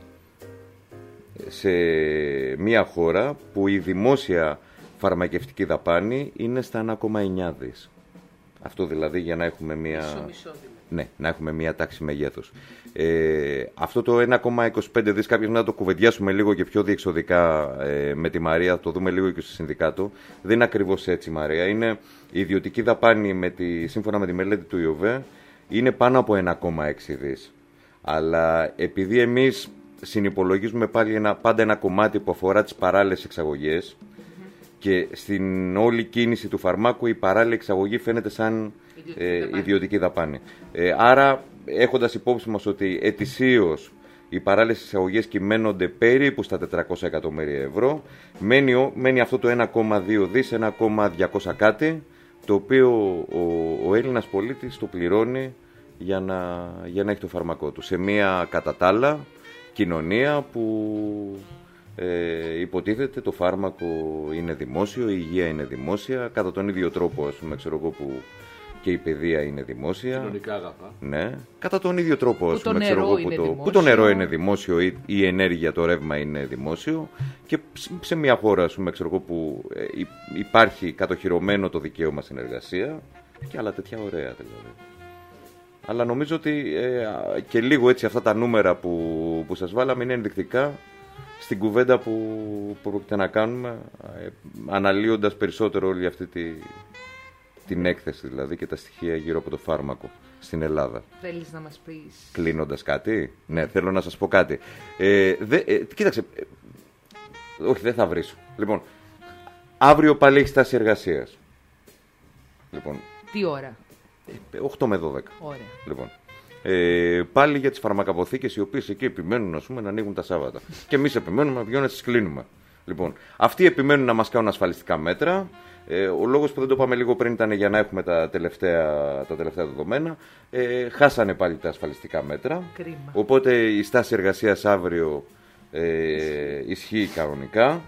Σε μια χώρα που η δημόσια φαρμακευτική δαπάνη είναι στα ένα κόμμα εννιά δις. Αυτό δηλαδή για να έχουμε μια... Μισό, μισό, ναι, να έχουμε μια τάξη μεγέθους. Ε, αυτό το ένα κόμμα είκοσι πέντε δις, κάποιος να το κουβεντιάσουμε λίγο και πιο διεξοδικά ε, με τη Μαρία, το δούμε λίγο και στο συνδικάτο. Δεν είναι ακριβώς έτσι, Μαρία. Είναι η ιδιωτική δαπάνη, με τη, σύμφωνα με τη μελέτη του ΙΟΒΕ, είναι πάνω από ένα κόμμα έξι δις. Αλλά επειδή εμείς συνυπολογίζουμε πάλι ένα, πάντα ένα κομμάτι που αφορά τις παράλληλες εξαγωγές, mm-hmm. και στην όλη κίνηση του φαρμάκου η παράλληλη εξαγωγή φαίνεται σαν ιδιωτική, ε, δαπάνη. ιδιωτική δαπάνη. Ε, άρα, έχοντας υπόψη μας ότι ετησίως οι παράλληλες εξαγωγές κυμαίνονται περίπου στα τετρακόσια εκατομμύρια ευρώ, μένει, μένει αυτό το ένα κόμμα δύο δις, ένα κόμμα διακόσια κάτι, το οποίο ο, ο Έλληνας πολίτης το πληρώνει για να, για να έχει το φαρμακό του. Σε μια κατά τα άλλα κοινωνία που ε, υποτίθεται το φάρμακο είναι δημόσιο, η υγεία είναι δημόσια, κατά τον ίδιο τρόπο, ας πούμε, ξέρω εγώ, που και η παιδεία είναι δημόσια. Κοινωνικά αγαθά. Ναι, κατά τον ίδιο τρόπο, ας πούμε, ξέρω εγώ, που, το, δημόσιο. που το νερό είναι δημόσιο, η, η ενέργεια, το ρεύμα είναι δημόσιο, και σε μια χώρα, ας πούμε, ξέρω εγώ, που ε, υπάρχει κατοχυρωμένο το δικαίωμα στην εργασία και άλλα τέτοια ωραία δηλαδή. Αλλά νομίζω ότι ε, και λίγο έτσι αυτά τα νούμερα που, που σας βάλαμε είναι ενδεικτικά στην κουβέντα που, που πρόκειται να κάνουμε, ε, αναλύοντας περισσότερο όλη αυτή τη, την έκθεση δηλαδή και τα στοιχεία γύρω από το φάρμακο στην Ελλάδα. Θέλεις να μας πεις... Κλείνοντας κάτι? Ναι, θέλω να σας πω κάτι. Ε, δε, ε, κοίταξε, ε, όχι, δεν θα βρίσω. Λοιπόν, αύριο πάλι έχει στάση εργασίας. Λοιπόν, τι ώρα? οκτώ με δώδεκα. Ωραία. Λοιπόν, ε, πάλι για τις φαρμακαποθήκες οι οποίες εκεί επιμένουν, ας πούμε, να ανοίγουν τα Σάββατα. Και εμείς επιμένουμε να τις κλείνουμε. Λοιπόν, αυτοί επιμένουν να μας κάνουν ασφαλιστικά μέτρα. Ε, ο λόγος που δεν το είπαμε λίγο πριν ήταν για να έχουμε τα τελευταία, τα τελευταία δεδομένα. Ε, χάσανε πάλι τα ασφαλιστικά μέτρα. Κρίμα. Οπότε η στάση εργασίας αύριο ε, ισχύει κανονικά.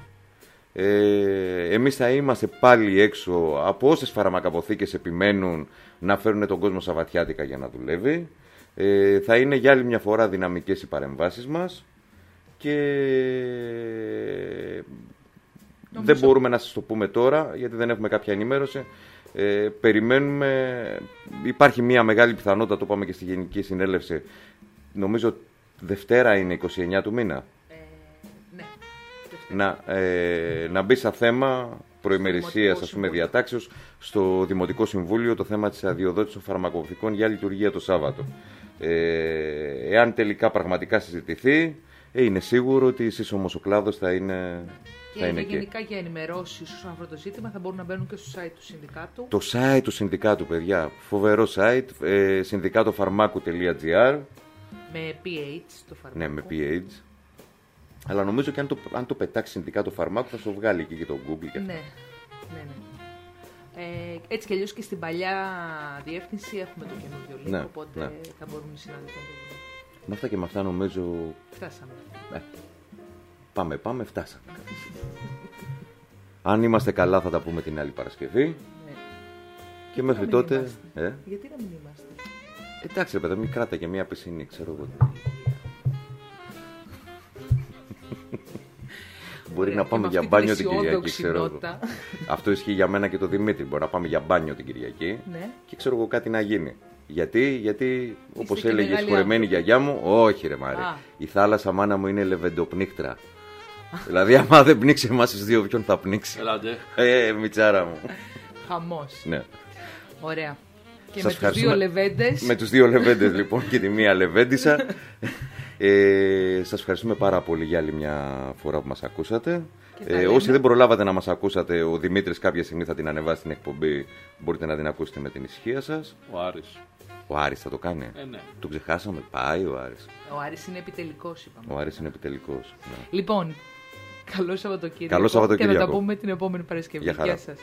Ε, εμείς θα είμαστε πάλι έξω από όσες φαρμακαποθήκες επιμένουν να φέρουν τον κόσμο σαββατιάτικα για να δουλεύει. Ε, θα είναι για άλλη μια φορά δυναμικές οι παρεμβάσεις μας και νομίζω... δεν μπορούμε να σας το πούμε τώρα γιατί δεν έχουμε κάποια ενημέρωση. Ε, περιμένουμε, υπάρχει μια μεγάλη πιθανότητα, το είπαμε και στη Γενική Συνέλευση, νομίζω Δευτέρα είναι είκοσι εννέα του μήνα. Να, ε, να μπει σαν θέμα προημερησίας, ας πούμε, διατάξεως στο Δημοτικό Συμβούλιο το θέμα της αδειοδότησης των φαρμακοποιητικών για λειτουργία το Σάββατο. Ε, εάν τελικά πραγματικά συζητηθεί, ε, είναι σίγουρο ότι σύσσωμος ο κλάδος θα είναι, και θα είναι γενικά εκεί. Για ενημερώσεις όσον αφορά το ζήτημα θα μπορούν να μπαίνουν και στο site του συνδικάτου. Το site του συνδικάτου, παιδιά, φοβερό site, ε, συνδικάτοφαρμάκου τελεία τζι άρ. Με πι έιτς το φαρμάκο. Ναι, με πι έιτς. Αλλά νομίζω και αν το, αν το πετάξει συνδικάτο φαρμάκου θα στο βγάλει εκεί και το Google. Και ναι, ναι, ναι. Ε, έτσι κι αλλιώς και στην παλιά διεύθυνση έχουμε το καινούργιο link, ναι, οπότε ναι. θα μπορούν οι συνάδελφοι να το δουν. Με αυτά και με αυτά νομίζω... Φτάσαμε. Ε, πάμε, πάμε, φτάσαμε. Αν είμαστε καλά θα τα πούμε την άλλη Παρασκευή. Ναι. Και μέχρι τότε... Ε? Γιατί να μην είμαστε? Εντάξει ρε παιδί, μην κράτα και μια πισίνη, ξέρω εγώ. Μπορεί να πάμε για μπάνιο την Κυριακή, ξέρω εγώ. Αυτό ισχύει για μένα και το Δημήτρη. Μπορεί να πάμε για μπάνιο την Κυριακή, ναι. Και ξέρω εγώ κάτι να γίνει. Γιατί, γιατί όπως έλεγε η σχολεμένη γιαγιά μου, όχι ρε Μάρη, Α. η θάλασσα μάνα μου είναι λεβεντοπνίκτρα. Δηλαδή, άμα δεν πνίξει εμάς τους δύο, ποιον θα πνίξει? Ελάτε. Ε, μιτσάρα μου. Χαμός. Ναι. Ωραία. Και σας με τους δύο λεβέντες. Με τους δύο λεβέντες λοιπόν και τη μία λεβέντισσα. Ε, σας ευχαριστούμε πάρα πολύ για άλλη μια φορά που μας ακούσατε. Ε, όσοι δεν προλάβατε να μας ακούσατε, ο Δημήτρης κάποια στιγμή θα την ανεβάσει στην εκπομπή. Μπορείτε να την ακούσετε με την ησυχία σας. Ο Άρης. Ο Άρης θα το κάνει. Ε, ναι. Τον ξεχάσαμε. Πάει ο Άρης. Ο Άρης είναι επιτελικός, είπαμε. Ο Άρης είναι επιτελικός. Ναι. Λοιπόν, καλό Σαββατοκύριακο. Καλό Σαββατοκύριακο. Και να τα πούμε την επόμενη Παρασκευή. Γεια σας.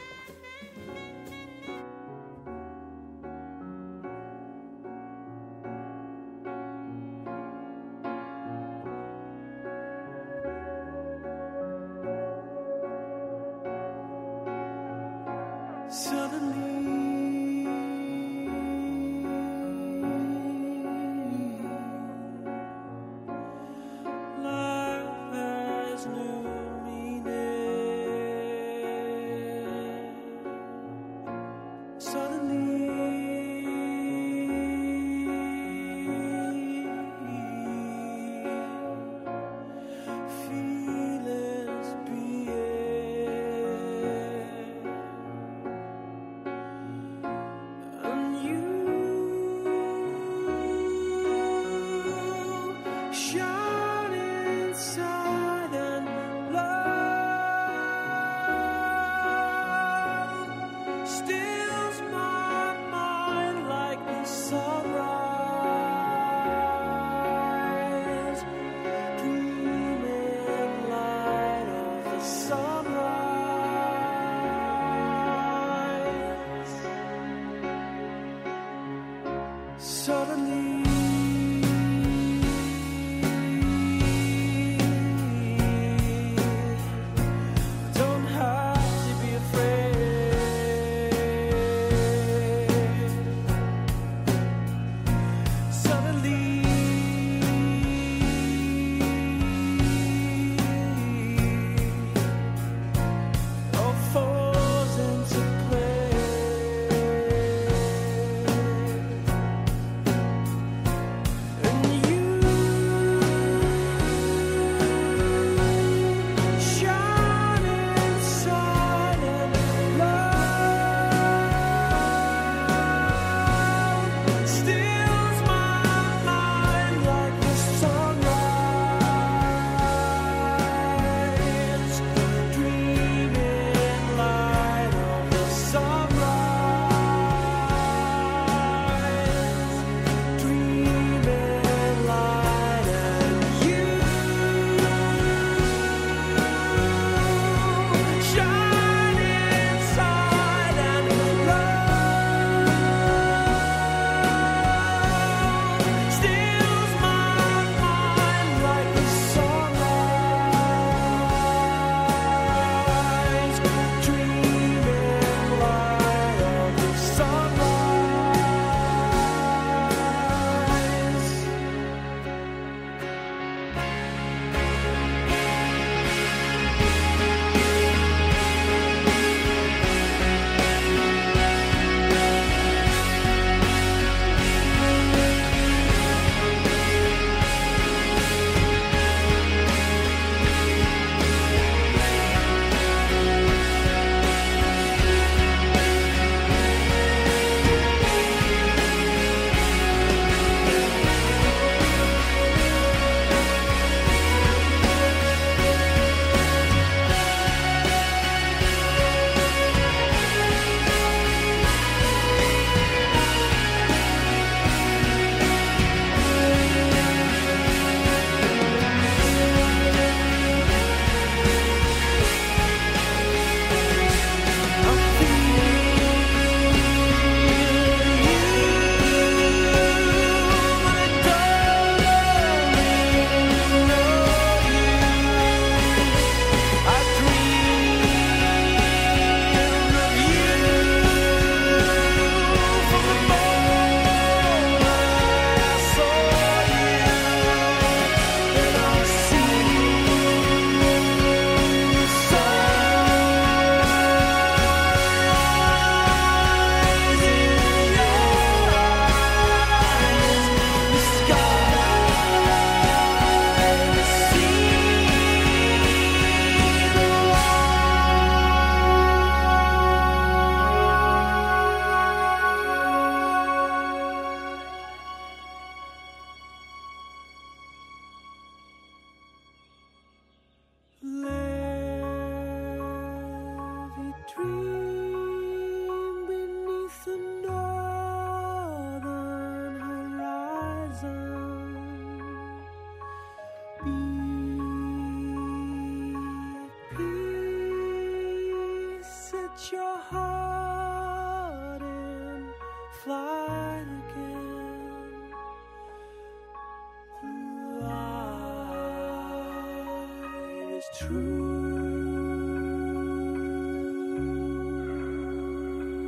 true.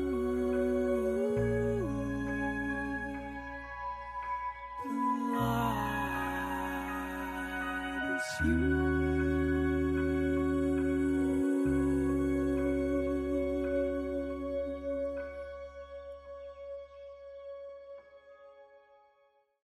you.